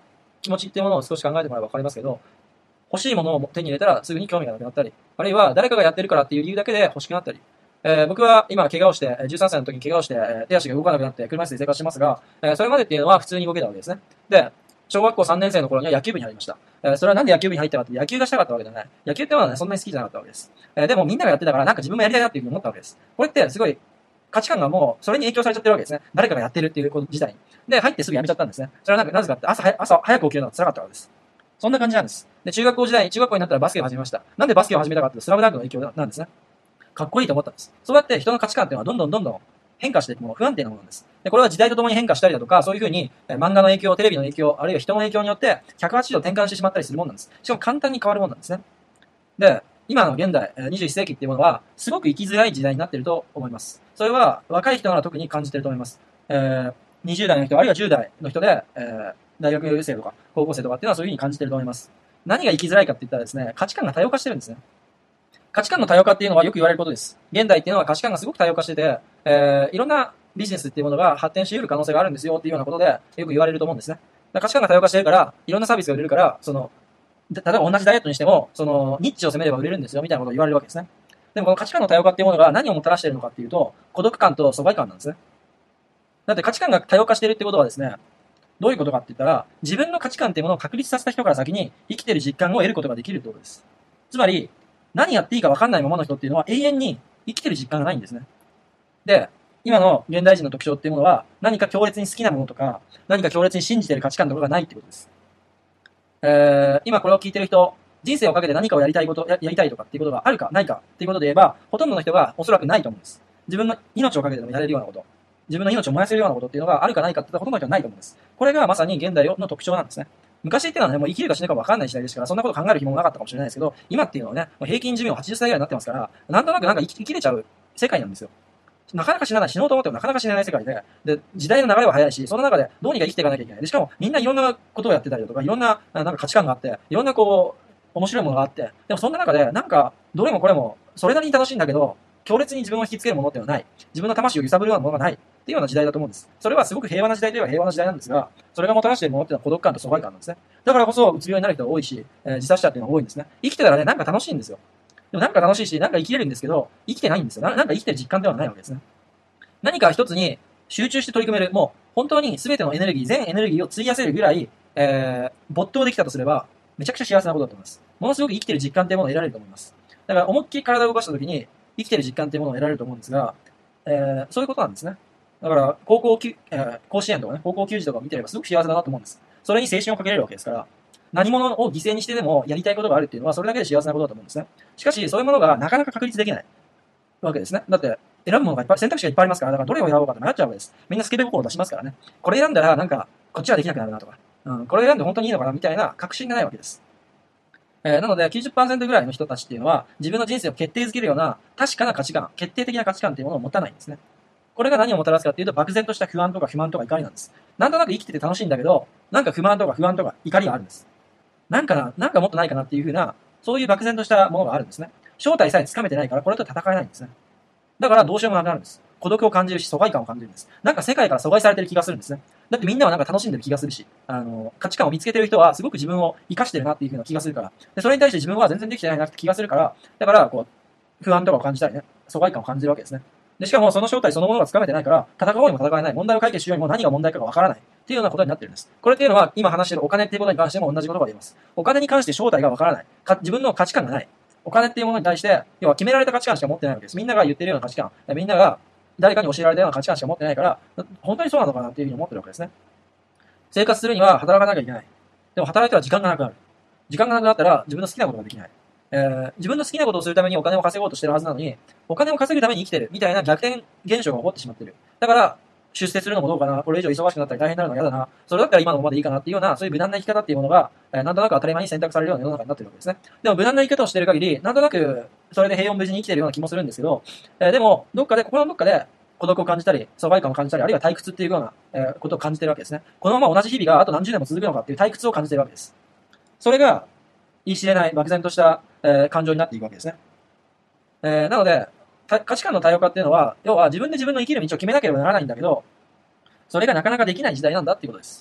[SPEAKER 1] 気持ちっていうものを少し考えてもらえば分かりますけど、欲しいものを手に入れたらすぐに興味がなくなったり、あるいは誰かがやってるからっていう理由だけで欲しくなったり、僕は今怪我をして、13歳の時に怪我をして、手足が動かなくなって車椅子で生活してますが、それまでっていうのは普通に動けたわけですね。で、小学校3年生の頃には野球部に入りました。それはなんで野球部に入ったかって野球がしたかったわけではない。野球ってのはね、そんなに好きじゃなかったわけです。でもみんながやってたからなんか自分もやりたいなっていうふうに思ったわけです。これってすごい価値観がもうそれに影響されちゃってるわけですね。誰かがやってるっていうこと自体に。で、入ってすぐやめちゃったんですね。それはなぜかって朝早く起きるのが辛かったからです。そんな感じなんです。で、中学校になったらバスケを始めました。なんでバスケを始めたかってスラムダンクの影響なんですね。かっこいいと思ったんです。そうやって人の価値観っていうのはどんどん変化していくもの、不安定なものなんです。で、これは時代とともに変化したりだとか、そういうふうに、漫画の影響、テレビの影響、あるいは人の影響によって、180度転換してしまったりするものなんです。しかも簡単に変わるものなんですね。で、今の現代、21世紀っていうものは、すごく生きづらい時代になっていると思います。それは、若い人なら特に感じていると思います。20代の人、あるいは10代の人で、大学生とか、高校生とかっていうのはそういうふうに感じていると思います。何が生きづらいかって言ったらですね、価値観が多様化してるんですね。価値観の多様化っていうのはよく言われることです。現代っていうのは価値観がすごく多様化してて、いろんなビジネスっていうものが発展し得る可能性があるんですよっていうようなことでよく言われると思うんですね。価値観が多様化してるから、いろんなサービスが売れるから、例えば同じダイエットにしても、ニッチを攻めれば売れるんですよみたいなことを言われるわけですね。でもこの価値観の多様化っていうものが何をもたらしているのかっていうと、孤独感と疎外感なんですね。だって価値観が多様化しているってことはですね、どういうことかって言ったら、自分の価値観っていうものを確立させた人から先に生きている実感を得ることができるってことです。つまり、何やっていいか分かんないままの人っていうのは永遠に生きてる実感がないんですね。で、今の現代人の特徴っていうものは、何か強烈に好きなものとか、何か強烈に信じている価値観とかがないってことです。今これを聞いてる人、人生をかけて何かをやりたいとかっていうことがあるかないかっていうことで言えば、ほとんどの人がおそらくないと思うんです。自分の命をかけてでもやれるようなこと、自分の命を燃やせるようなことっていうのがあるかないかって言ったらほとんどの人はないと思うんです。これがまさに現代の特徴なんですね。昔っていうのはね、もう生きるか死ぬか分かんない時代ですから、そんなこと考える暇もなかったかもしれないですけど、今っていうのはね、もう平均寿命80歳ぐらいになってますから、なんとなく生きれちゃう世界なんですよ。なかなか死なない、死のうと思ってもなかなか死ねない世界で、時代の流れは早いし、その中でどうにか生きていかなきゃいけない。でしかもみんないろんなことをやってたりだとか、いろんな、なんか価値観があって、いろんな面白いものがあって、でもそんな中で、なんか、どれもこれも、それなりに楽しいんだけど、強烈に自分を引きつけるものっていうのはない。自分の魂を揺さぶるようなものがない。っていうような時代だと思うんです。それはすごく平和な時代といえば平和な時代なんですが、それがもたらしているものっていうのは孤独感と疎外感なんですね。だからこそ、うつ病になる人が多いし、自殺者っていうのが多いんですね。生きてたらね、なんか楽しいんですよ。でもなんか楽しいし、なんか生きれるんですけど、生きてないんですよ。なんか生きてる実感ではないわけですね。何か一つに集中して取り組める、もう本当に全てのエネルギー、全エネルギーを費やせるぐらい、没頭できたとすれば、めちゃくちゃ幸せなことだと思います。ものすごく生きてる実感っていうものを得られると思います。だから思いっきり体を動かした時に、生きてる実感っていうものを得られると思うんですが、そういうことなんですね。だから、甲子園とかね、高校球児とかを見てればすごく幸せだなと思うんです。それに青春をかけれるわけですから、何者を犠牲にしてでもやりたいことがあるっていうのは、それだけで幸せなことだと思うんですね。しかし、そういうものがなかなか確立できないわけですね。だって、選ぶものがいっぱい、選択肢がいっぱいありますから、だからどれを選ぼうかって迷っちゃうわけです。みんなスケベ心を出しますからね。これ選んだら、なんか、こっちはできなくなるなとか、これ選んで本当にいいのかなみたいな確信がないわけです。なので、90%ぐらいの人たちっていうのは、自分の人生を決定づけるような、確かな価値観、決定的な価値観っていうものを持たないんですね。これが何をもたらすかっていうと、漠然とした不安とか不満とか怒りなんです。なんとなく生きてて楽しいんだけど、なんか不満とか不安とか怒りがあるんです。なんかもっとないかなっていうふうな、そういう漠然としたものがあるんですね。正体さえつかめてないから、これと戦えないんですね。だからどうしようもなくなるんです。孤独を感じるし、疎外感を感じるんです。なんか世界から阻害されてる気がするんですね。だってみんなはなんか楽しんでる気がするし、価値観を見つけてる人はすごく自分を生かしてるなっていう風な気がするから。で、それに対して自分は全然できてないなって気がするから、だから、不安とかを感じたりね、疎外感を感じるわけですね。で、しかもその正体そのものがつかめてないから、戦おうにも戦えない、問題を解決しようにも何が問題かがわからない。っていうようなことになってるんです。これっていうのは、今話しているお金っていうことに関しても同じことが言えます。お金に関して正体がわからない。自分の価値観がない。お金っていうものに対して、要は決められた価値観しか持ってないわけです。みんなが言ってるような価値観、みんなが誰かに教えられたような価値観しか持ってないから、本当にそうなのかなっていうふうに思ってるわけですね。生活するには働かなきゃいけない。でも働いたら時間がなくなる。時間がなくなったら自分の好きなことができない。自分の好きなことをするためにお金を稼ごうとしてるはずなのに、お金を稼ぐために生きてるみたいな逆転現象が起こってしまってる。だから、出世するのもどうかな、これ以上忙しくなったり大変になるのは嫌だな、それだったら今のままでいいかなっていうような、そういう無難な生き方っていうものが、なんとなく当たり前に選択されるような世の中になってるわけですね。でも無難な生き方をしている限り、なんとなくそれで平穏無事に生きているような気もするんですけど、でも、心のどっかで孤独を感じたり、疎外感を感じたり、あるいは退屈っていうような、ことを感じているわけですね。このまま同じ日々があと何十年も続くのかっていう退屈を感じているわけです。それが、言い知れない漠然とした、感情になっていくわけですね。なので、価値観の多様化っていうのは、要は自分で自分の生きる道を決めなければならないんだけど、それがなかなかできない時代なんだっていうことです。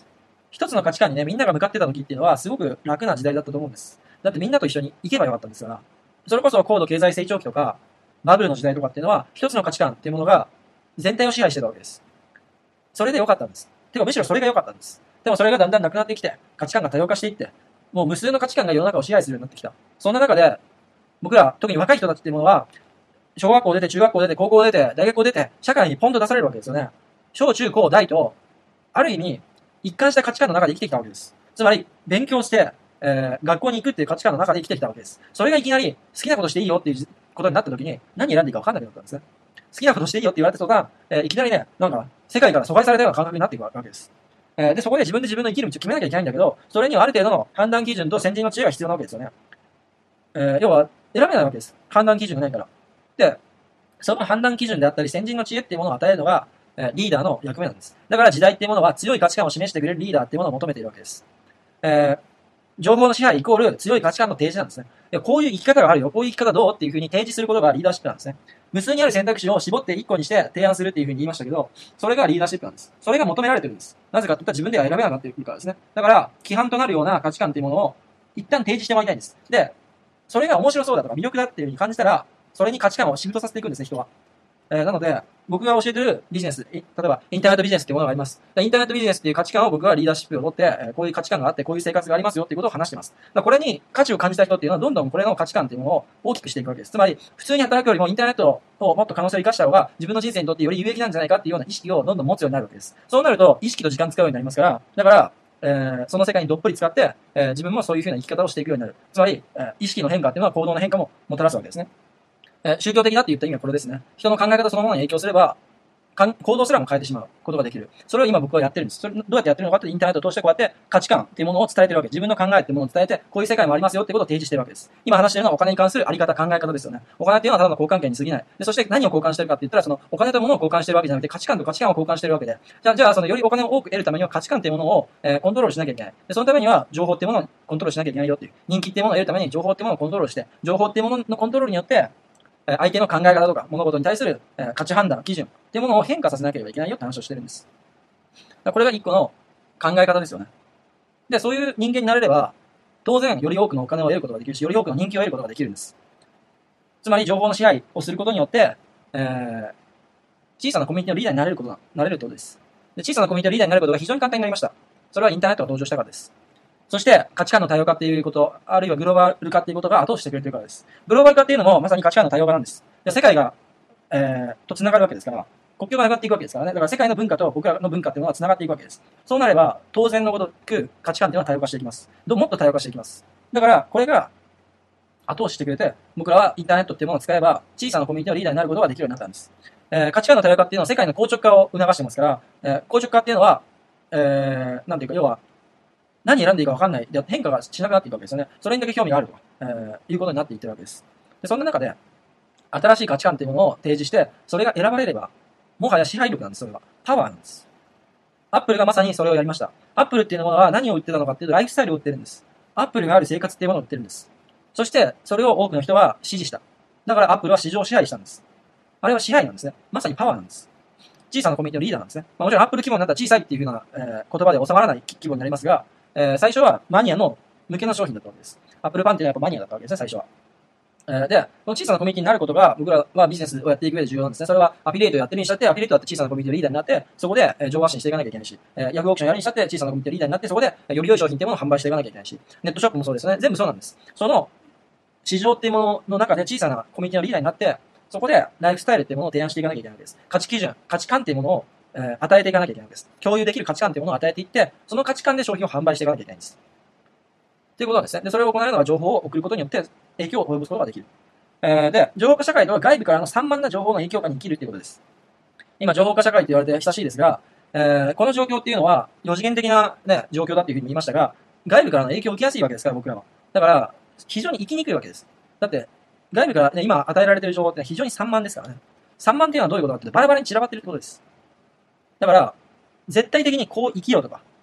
[SPEAKER 1] 一つの価値観にね、みんなが向かってた時っていうのは、すごく楽な時代だったと思うんです。だってみんなと一緒に行けばよかったんですから。それこそ高度経済成長期とか、バブルの時代とかっていうのは、一つの価値観っていうものが全体を支配してたわけです。それで良かったんです。てかむしろそれが良かったんです。でもそれがだんだんなくなってきて、価値観が多様化していって、もう無数の価値観が世の中を支配するようになってきた。そんな中で、僕ら、特に若い人たちっていうものは、小学校出て、中学校出て、高校出て、大学校出て、社会にポンと出されるわけですよね。小中高大と、ある意味、一貫した価値観の中で生きてきたわけです。つまり、勉強して、学校に行くっていう価値観の中で生きてきたわけです。それがいきなり、好きなことしていいよっていうことになった時に、何選んでいいか分かんなくなったんですね。好きなことしていいよって言われた途端、いきなりね、なんか、世界から疎外されたような感覚になっていくわけです。で、そこで自分で自分の生きる道を決めなきゃいけないんだけど、それにはある程度の判断基準と先人の知恵が必要なわけですよね。要は、選べないわけです。判断基準がないから。で、その判断基準であったり、先人の知恵っていうものを与えるのが、リーダーの役目なんです。だから時代っていうものは強い価値観を示してくれるリーダーっていうものを求めているわけです。情報の支配イコール強い価値観の提示なんですね。こういう生き方があるよ、こういう生き方どうっていうふうに提示することがリーダーシップなんですね。無数にある選択肢を絞って1個にして提案するっていうふうに言いましたけど、それがリーダーシップなんです。それが求められてるんです。なぜかといったら自分では選べなくなっているからですね。だから、規範となるような価値観っていうものを一旦提示してもらいたいんです。で、それが面白そうだとか魅力だっていうふうに感じたら、それに価値観をシフトさせていくんですね、人は。なので、僕が教えてるビジネス、例えばインターネットビジネスっていうものがあります。インターネットビジネスっていう価値観を僕はリーダーシップを持って、こういう価値観があって、こういう生活がありますよっていうことを話しています。これに価値を感じた人っていうのは、どんどんこれの価値観っていうものを大きくしていくわけです。つまり、普通に働くよりもインターネットをもっと可能性を生かした方が、自分の人生にとってより有益なんじゃないかっていうような意識をどんどん持つようになるわけです。そうなると、意識と時間使うようになりますから、だから、その世界にどっぷり使って、自分もそういうふうな生き方をしていくようになる。つまり、意識の変化っていうのは行動の変化ももたらすわけですね。宗教的だって言った意味はこれですね。人の考え方そのものに影響すれば、行動すらも変えてしまうことができる。それを今僕はやってるんです。それどうやってやってるのかってインターネットを通してこうやって価値観っていうものを伝えてるわけ。自分の考えっていうものを伝えて、こういう世界もありますよってことを提示してるわけです。今話してるのはお金に関するあり方、考え方ですよね。お金っていうのはただの交換権に過ぎない。で、そして何を交換してるかって言ったら、そのお金と物を交換してるわけじゃなくて、価値観と価値観を交換してるわけで。じゃあそのよりお金を多く得るためには価値観っていうものを、コントロールしなきゃいけない。で、そのためには情報っていうものをコントロールしなきゃいけないよっていう。人気っていうものを得るために情報っていうものをコントロールして、情報っていうもののコントロールによって、相手の考え方とか物事に対する価値判断、基準っていうものを変化させなければいけないよって話をしてるんです。これが一個の考え方ですよね。で、そういう人間になれれば、当然より多くのお金を得ることができるし、より多くの人気を得ることができるんです。つまり情報の支配をすることによって、小さなコミュニティのリーダーになれるってことです。で、小さなコミュニティのリーダーになることが非常に簡単になりました。それはインターネットが登場したからです。そして価値観の多様化っていうこと、あるいはグローバル化っていうことが後押ししてくれてるからです。グローバル化っていうのもまさに価値観の多様化なんです。で、世界が、と繋がるわけですから、国境が上がっていくわけですからね。だから世界の文化と僕らの文化っていうのは繋がっていくわけです。そうなれば、当然のごとく価値観っていうのは多様化していきます。もっと多様化していきます。だから、これが後押ししてくれて、僕らはインターネットっていうものを使えば、小さなコミュニティのリーダーになることができるようになったんです。価値観の多様化っていうのは世界の硬直化を促してますから、硬直化っていうのは、なんていうか、要は、何選んでいいか分かんない。で、変化がしなくなっていくわけですよね。それにだけ興味があるということになっていってるわけです。で、そんな中で、新しい価値観っていうものを提示して、それが選ばれれば、もはや支配力なんです、それは。パワーなんです。アップルがまさにそれをやりました。アップルっていうものは何を売ってたのかっていうと、ライフスタイルを売ってるんです。アップルがある生活っていうものを売ってるんです。そして、それを多くの人は支持した。だからアップルは市場を支配したんです。あれは支配なんですね。まさにパワーなんです。小さなコミュニティのリーダーなんですね。もちろんアップル規模になったら小さいっていう風な、言葉で収まらない規模になりますが、最初はマニアの向けの商品だったわけです。アップルファンっていうのはやっぱマニアだったわけですね、最初は。で、この小さなコミュニティになることが僕らはビジネスをやっていく上で重要なんですね。それはアフィリエイトやってるにしたって、アフィリエイトだって小さなコミュニティのリーダーになって、そこで情報発信していかなきゃいけないし、ヤフーオークションやるにしたって小さなコミュニティのリーダーになって、そこでより良い商品っていうものを販売していかなきゃいけないし、ネットショップもそうですね。全部そうなんです。その市場っていうものの中で小さなコミュニティのリーダーになって、そこでライフスタイルっていうものを提案していかなきゃいけないわけです。価値基準、価値観っていうものを与えていかなきゃいけないわけです。共有できる価値観っていうものを与えていって、その価値観で商品を販売していかなきゃいけないんです。ということなんですね。で、それを行えるのは情報を送ることによって影響を及ぼすことができる。で、情報化社会とは外部からの散漫な情報の影響下に生きるということです。今、情報化社会と言われて久しいですが、この状況っていうのは、4次元的な、ね、状況だっていうふうに言いましたが、外部からの影響を受けやすいわけですから、僕らは。だから、非常に生きにくいわけです。だって、外部から、ね、今与えられている情報って非常に散漫ですからね。散漫っていうのはどういうことかっていうと、バラバラに散らばっているってことです。だから、絶対的にこう生きようとか、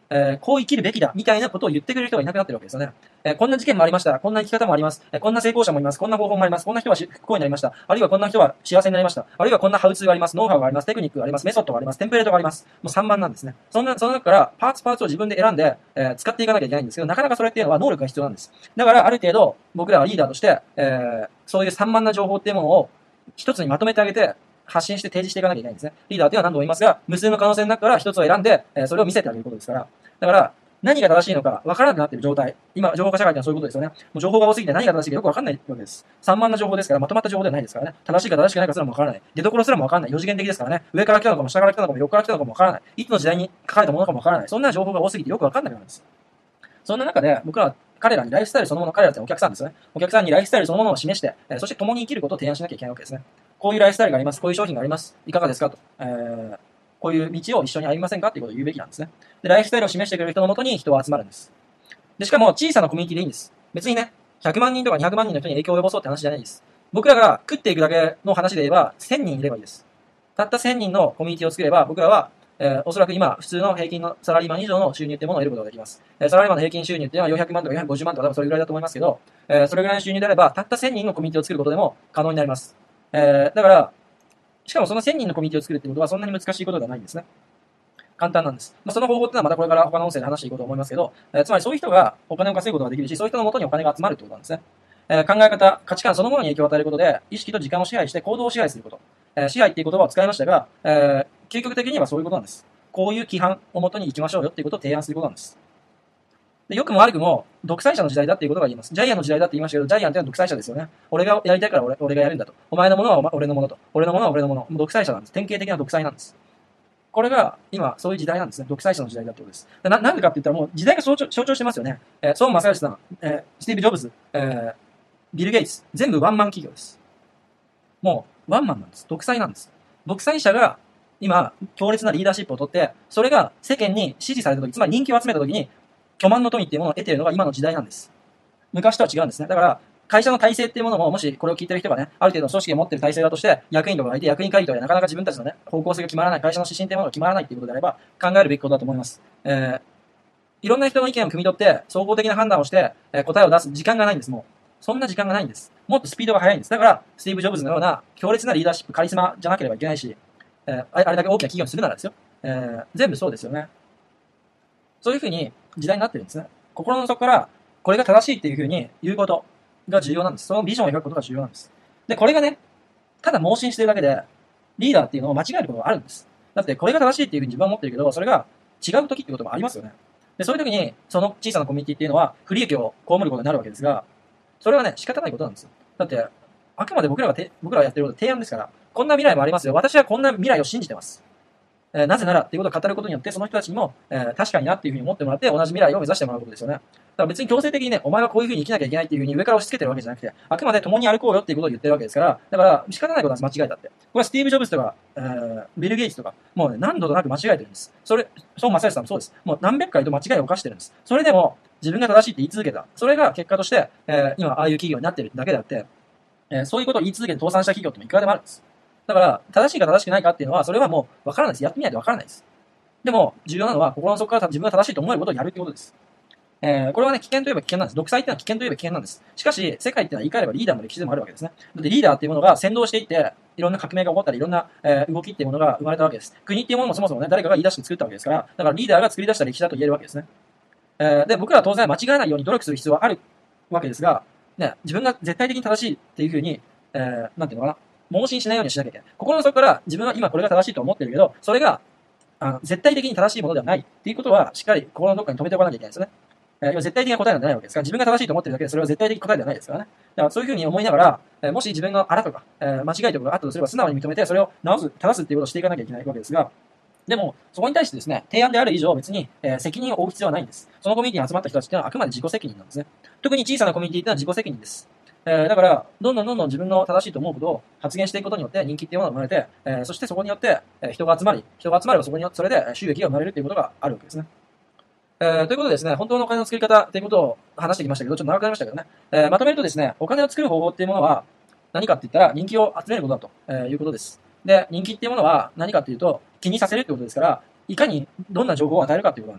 [SPEAKER 1] こう生きるべきだ、みたいなことを言ってくれる人がいなくなってるわけですよね。こんな事件もありました。こんな生き方もあります。こんな成功者もいます。こんな方法もあります。こんな人は不幸になりました。あるいはこんな人は幸せになりました。あるいはこんなハウツーがあります。ノウハウがあります。テクニックがあります。メソッドがあります。テンプレートがあります。もう3番なんですね。その中からパーツを自分で選んで、使っていかなきゃいけないんですけど、なかなかそれっていうのは能力が必要なんです。だから、ある程度、僕らはリーダーとして、そういう散漫な情報っていうものを一つにまとめてあげて、発信して提示していかなきゃいけないんですね。リーダーというのは何度も言いますが、無数の可能性の中から一つを選んで、それを見せてあげることですから。だから、何が正しいのか分からなくなっている状態。今、情報化社会ってのはそういうことですよね。もう情報が多すぎて何が正しいかよく分かんないわけです。散漫な情報ですから、まとまった情報ではないですからね。正しいか正しくないかすらも分からない。出所すらも分からない。四次元的ですからね。上から来たのかも下から来たのかも横から来たのかも分からない。いつの時代に書かれたものかも分からない。そんな情報が多すぎてよく分かんないわけです。そんな中で、僕らは彼らにライフスタイルそのもの、彼らってお客さんですよね。お客さんにライフスタイルそのものを示して、そして共に生きることを提案しなきゃいけないわけですね。こういうライフスタイルがあります。こういう商品があります。いかがですかと。こういう道を一緒に歩みませんかっていうことを言うべきなんですね。で、ライフスタイルを示してくれる人のもとに人は集まるんです。で、しかも小さなコミュニティでいいんです。別にね、100万人とか200万人の人に影響を及ぼそうって話じゃないです。僕らが食っていくだけの話で言えば、1000人いればいいです。たった1000人のコミュニティを作れば、僕らはおそらく今、普通の平均のサラリーマン以上の収入っていうものを得ることができます。サラリーマンの平均収入っていうのは400万とか450万とか多分それぐらいだと思いますけど、それぐらいの収入であれば、たった1000人のコミュニティを作ることでも可能になります。だから、しかもその1000人のコミュニティを作るってことはそんなに難しいことではないんですね。簡単なんです。その方法っていうのはまたこれから他の音声で話していこうと思いますけど、つまりそういう人がお金を稼ぐことができるし、そういう人の元にお金が集まるってことなんですね。考え方、価値観そのものに影響を与えることで、意識と時間を支配して行動を支配すること。支配っていう言葉を使いましたが、究極的にはそういうことなんです。こういう規範をもとに行きましょうよっていうことを提案することなんです。で、良くも悪くも、独裁者の時代だっていうことが言います。ジャイアンの時代だって言いましたけど、ジャイアンっていうのは独裁者ですよね。俺がやりたいから俺がやるんだと。お前のものは俺のものと。俺のものは俺のもの。独裁者なんです。典型的な独裁なんです。これが今、そういう時代なんですね。独裁者の時代だってことです。なんでかって言ったらもう時代が象徴してますよね。孫正義さん、スティーブ・ジョブズ、ビル・ゲイツ、全部ワンマン企業です。もう、ワンマンなんです。独裁なんです。独裁者が今、強烈なリーダーシップを取って、それが世間に支持されたとき、つまり人気を集めたときに、巨万の富っていうものを得ているのが今の時代なんです。昔とは違うんですね。だから、会社の体制っていうものも、もしこれを聞いてる人がね、ある程度の組織を持っている体制だとして、役員とかがいて、役員会議とかでなかなか自分たちのね、方向性が決まらない、会社の指針っていうものが決まらないっていうことであれば、考えるべきことだと思います。いろんな人の意見を汲み取って、総合的な判断をして、答えを出す時間がないんです、もう。そんな時間がないんです。もっとスピードが速いんです。だから、スティーブ・ジョブズのような強烈なリーダーシップ、カリスマじゃなければいけないし、あれだけ大きな企業にするならですよ。全部そうですよね。そういうふうに時代になってるんですね。心の底から、これが正しいっていうふうに言うことが重要なんです。そのビジョンを描くことが重要なんです。で、これがね、ただ盲信してるだけで、リーダーっていうのを間違えることがあるんです。だって、これが正しいっていうふうに自分は思ってるけど、それが違う時ってこともありますよね。で、そういう時に、その小さなコミュニティっていうのは、不利益を被ることになるわけですが、それはね、仕方ないことなんですよ。だって、あくまで僕らがやってることは提案ですから、こんな未来もありますよ。私はこんな未来を信じてます。なぜならっていうことを語ることによって、その人たちにも、確かになっていうふうに思ってもらって、同じ未来を目指してもらうことですよね。だから別に強制的にね、お前はこういうふうに生きなきゃいけないっていうふうに上から押し付けてるわけじゃなくて、あくまで共に歩こうよっていうことを言ってるわけですから、だから仕方ないことなんです、間違えたって。これはスティーブ・ジョブズとか、ビル・ゲイツとか、もうね、何度となく間違えてるんです。孫正義さんもそうです。もう何百回と間違いを犯してるんです。それでも、自分が正しいって言い続けた。それが結果として、今、ああいう企業になってるだけであって、そういうことを言い続けて倒産した企業ってもいくらでもあるんです。だから、正しいか正しくないかっていうのは、それはもう分からないです。やってみないと分からないです。でも、重要なのは、心の底から自分が正しいと思えることをやるってことです。これはね、危険といえば危険なんです。独裁っていうのは危険といえば危険なんです。しかし、世界っていうのは言い換えればリーダーの歴史でもあるわけですね。だってリーダーっていうものが先導していって、いろんな革命が起こったり、いろんな、動きっていうものが生まれたわけです。国っていうものもそもそもね、誰かが言い出して作ったわけですから、だからリーダーが作り出した歴史だと言えるわけですね。で、僕らは当然間違えないように努力する必要はあるわけですが、ね、自分が絶対的に正しいっていうふうに、なんていうのかな、盲信しないようにしなきゃいけない。心の底から自分は今これが正しいと思ってるけど、それが絶対的に正しいものではないっていうことは、しっかり心のどっかに留めておかなきゃいけないですよね。絶対的な答えなんてないわけですから、自分が正しいと思ってるだけで、それは絶対的答えではないですからね。だからそういうふうに思いながら、もし自分のあらとか、間違いとかがあったとすれば、素直に認めて、それを直す、正すっていうことをしていかなきゃいけないわけですが、でも、そこに対してですね、提案である以上、別に、責任を負う必要はないんです。そのコミュニティに集まった人たちっていうのはあくまで自己責任なんですね。特に小さなコミュニティっていうのは自己責任です。だから、どんどん自分の正しいと思うことを発言していくことによって人気っていうものが生まれて、そしてそこによって、人が集まればそれで収益が生まれるということがあるわけですね。ということでですね、本当のお金の作り方ということを話してきましたけど、ちょっと長くなりましたけどね、まとめるとですね、お金を作る方法っていうものは何かって言ったら人気を集めることだと、いうことです。で、人気っていうものは何かっていうと気にさせるってことですから、いかにどんな情報を与えるかっていうことなんです。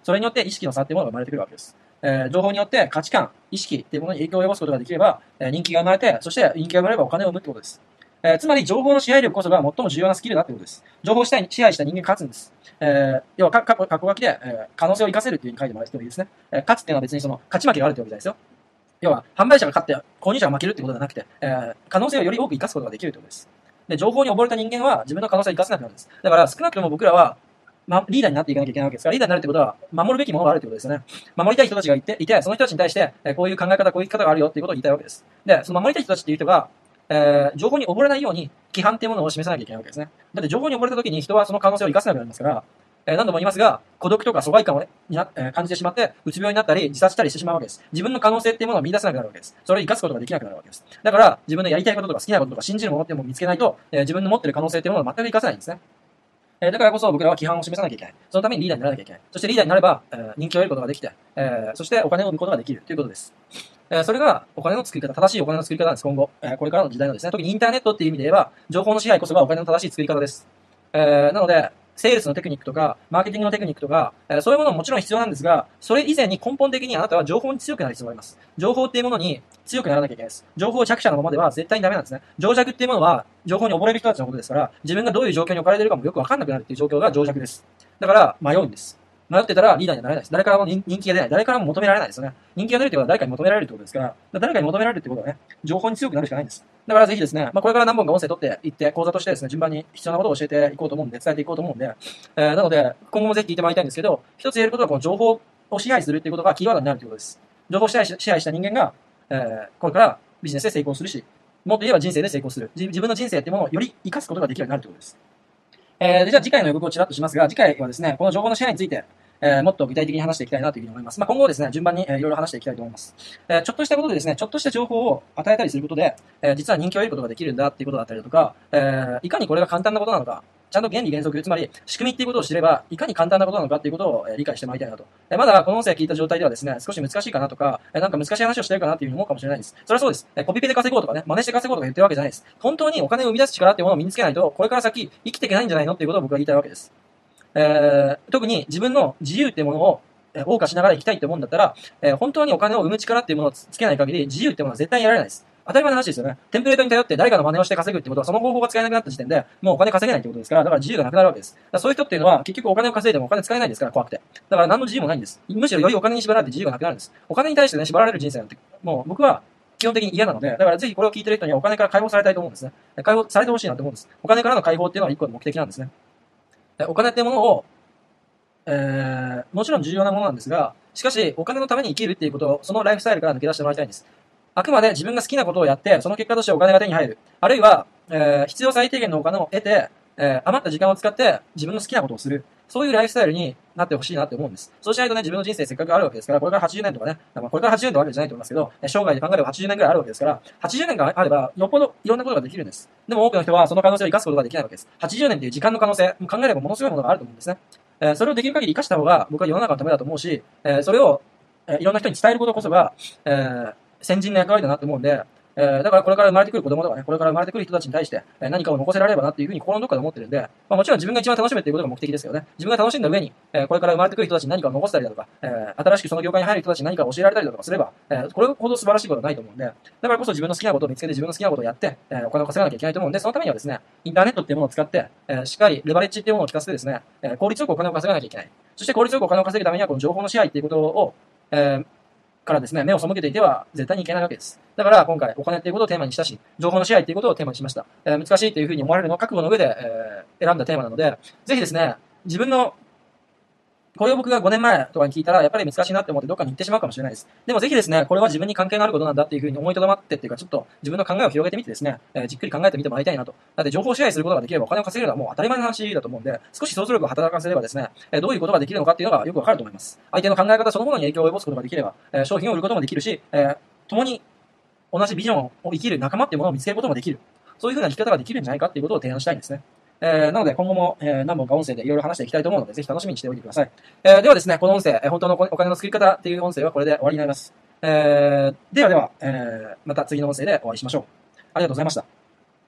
[SPEAKER 1] それによって意識の差っていうものが生まれてくるわけです。情報によって価値観、意識っていうものに影響を及ぼすことができれば、人気が生まれて、そして人気が生まれればお金を生むってことです。つまり、情報の支配力こそが最も重要なスキルだってことです。情報を支配した人間が勝つんです。要は、過去書きで、可能性を生かせるっていう風に書いてもらってもいいですね。勝つっていうのは別にその、勝ち負けがあるってわけじゃないですよ。要は、販売者が勝って、購入者が負けるってことではなくて、可能性をより多く生かすことができるってことです。で、情報に溺れた人間は自分の可能性を生かせなくなるんです。だから、少なくとも僕らは、リーダーになっていかなきゃいけないわけですから、リーダーになるってことは、守るべきものがあるってことですよね。守りたい人たちがいて、その人たちに対して、こういう考え方、こういう生き方があるよっていうことを言いたいわけです。で、その守りたい人たちっていう人が、情報に溺れないように、規範っていうものを示さなきゃいけないわけですね。だって情報に溺れた時に人はその可能性を生かせなくなりますから、何度も言いますが、孤独とか疎外感を、感じてしまって、うつ病になったり、自殺したりしてしまうわけです。自分の可能性っていうものを見出せなくなるわけです。それを生かすことができなくなるわけです。だから、自分のやりたいこととか好きなこととか信じるものっていうものを見つけないと、自分の持っている可能性っていうものを全く生かせないんですね。だからこそ僕らは規範を示さなきゃいけない。そのためにリーダーにならなきゃいけない。そしてリーダーになれば、人気を得ることができて、そしてお金を生むことができるということです。それがお金の作り方、正しいお金の作り方なんです、今後。これからの時代のですね、特にインターネットっていう意味で言えば、情報の支配こそがお金の正しい作り方です。なので、セールスのテクニックとか、マーケティングのテクニックとか、そういうものももちろん必要なんですが、それ以前に根本的にあなたは情報に強くなる必要があります。情報っていうものに強くならなきゃいけないです。情報弱者のままでは絶対にダメなんですね。情弱っていうものは、情報に溺れる人たちのことですから、自分がどういう状況に置かれているかもよくわかんなくなるっていう状況が情弱です。だから、迷うんです。迷ってたらリーダーにはなれないです。誰からも人気が出ない。誰からも求められないですよね。人気が出るということは誰かに求められるってことですから、誰かに求められるってことはね、情報に強くなるしかないんです。だからぜひですね、これから何本か音声取っていって、講座としてですね、順番に必要なことを教えていこうと思うんで、伝えていこうと思うんで、なので、今後もぜひ聞いてもらいたいんですけど、一つ言えることはこの情報を支配するっていうことがキーワードになるということです。情報を支配した人間が、これからビジネスで成功するし、もっと言えば人生で成功する。自分の人生っていうものをより活かすことができるようになるということです。じゃあ次回の予告をちらっとしますが、次回はですね、この情報の支配について、もっと具体的に話していきたいなというふうに思います。今後ですね、順番にいろいろ話していきたいと思います。ちょっとしたことでですね、ちょっとした情報を与えたりすることで、実は人気を得ることができるんだっていうことだったりだとか、いかにこれが簡単なことなのか、ちゃんと原理原則、つまり仕組みっていうことを知れば、いかに簡単なことなのかっていうことを理解してもらいたいなと。まだこの音声を聞いた状態ではですね、少し難しいかなとか、なんか難しい話をしてるかなっていうふうに思うかもしれないです。それはそうです。コピペで稼ごうとかね、真似して稼ごうとか言ってるわけじゃないです。本当にお金を生み出す力っていうものを身につけないと、これから先生きていけないんじゃないのっていうことを僕は言いたいわけです。特に自分の自由っていうものを謳歌しながら生きたいって思うんだったら、本当にお金を生む力っていうものをつけない限り、自由っていうものは絶対にやられないです。当たり前の話ですよね。テンプレートに頼って誰かの真似をして稼ぐってことは、その方法が使えなくなった時点で、もうお金稼げないってことですから、だから自由がなくなるわけです。そういう人っていうのは、結局お金を稼いでもお金使えないですから、怖くて。だから何の自由もないんです。むしろよりお金に縛られて自由がなくなるんです。お金に対してね、縛られる人生なんて、もう僕は基本的に嫌なので、だからぜひこれを聞いてる人にはお金から解放されたいと思うんですね。解放されてほしいなと思うんです。お金からの解放っていうのは一個の目的なんですね。お金っていうものを、もちろん重要なものなんですが、しかし、お金のために生きるっていうことを、そのライフスタイルから抜け出してもらいたいんです。あくまで自分が好きなことをやって、その結果としてお金が手に入る。あるいは、必要最低限のお金を得て、余った時間を使って自分の好きなことをする。そういうライフスタイルになってほしいなって思うんです。そうしないとね、自分の人生せっかくあるわけですから、これから80年とかね、これから80年とかあるわけじゃないと思いますけど、生涯で考えれば80年くらいあるわけですから、80年間あれば、よっぽどいろんなことができるんです。でも多くの人はその可能性を生かすことができないわけです。80年っていう時間の可能性、考えればものすごいものがあると思うんですね。それをできる限り生かした方が僕は世の中のためだと思うし、それを、いろんな人に伝えることこそが、先人の役割だなと思うんで、だからこれから生まれてくる子供とかね、これから生まれてくる人たちに対して、何かを残せられればなっていうふうに心のどっかで思ってるんで、もちろん自分が一番楽しむっていうことが目的ですけどね、自分が楽しんだ上に、これから生まれてくる人たちに何かを残したりだとか、新しくその業界に入る人たちに何かを教えられたりだとかすれば、これほど素晴らしいことはないと思うんで、だからこそ自分の好きなことを見つけて自分の好きなことをやって、お金を稼がなきゃいけないと思うんで、そのためにはですね、インターネットっていうものを使って、しっかりレバレッジっていうものを聞かせてですね、効率よくお金を稼がなきゃいけない。そして効率よくお金を稼ぐためには、この情報の支配っていうことを、からですね、目を背けていては絶対にいけないわけです。だから今回お金っていうことをテーマにしたし、情報の支配っていうことをテーマにしました。難しいというふうに思われるのを覚悟の上で、選んだテーマなので、ぜひですね、自分のこれを僕が5年前とかに聞いたら、やっぱり難しいなって思ってどっかに行ってしまうかもしれないです。でもぜひですね、これは自分に関係のあることなんだっていうふうに思いとどまってっていうか、ちょっと自分の考えを広げてみてですね、じっくり考えてみてもらいたいなと。だって情報を支配することができればお金を稼げるのはもう当たり前の話だと思うんで、少し想像力を働かせればですね、どういうことができるのかっていうのがよくわかると思います。相手の考え方そのものに影響を及ぼすことができれば、商品を売ることもできるし、共に同じビジョンを生きる仲間っていうものを見つけることもできる。そういうふうな生き方ができるんじゃないかっていうことを提案したいんですね。なので今後も、何本か音声でいろいろ話していきたいと思うので、ぜひ楽しみにしておいてください。ではですね、この音声、本当のお金の作り方っていう音声はこれで終わりになります。では、また次の音声でお会いしましょう。ありがとうございました。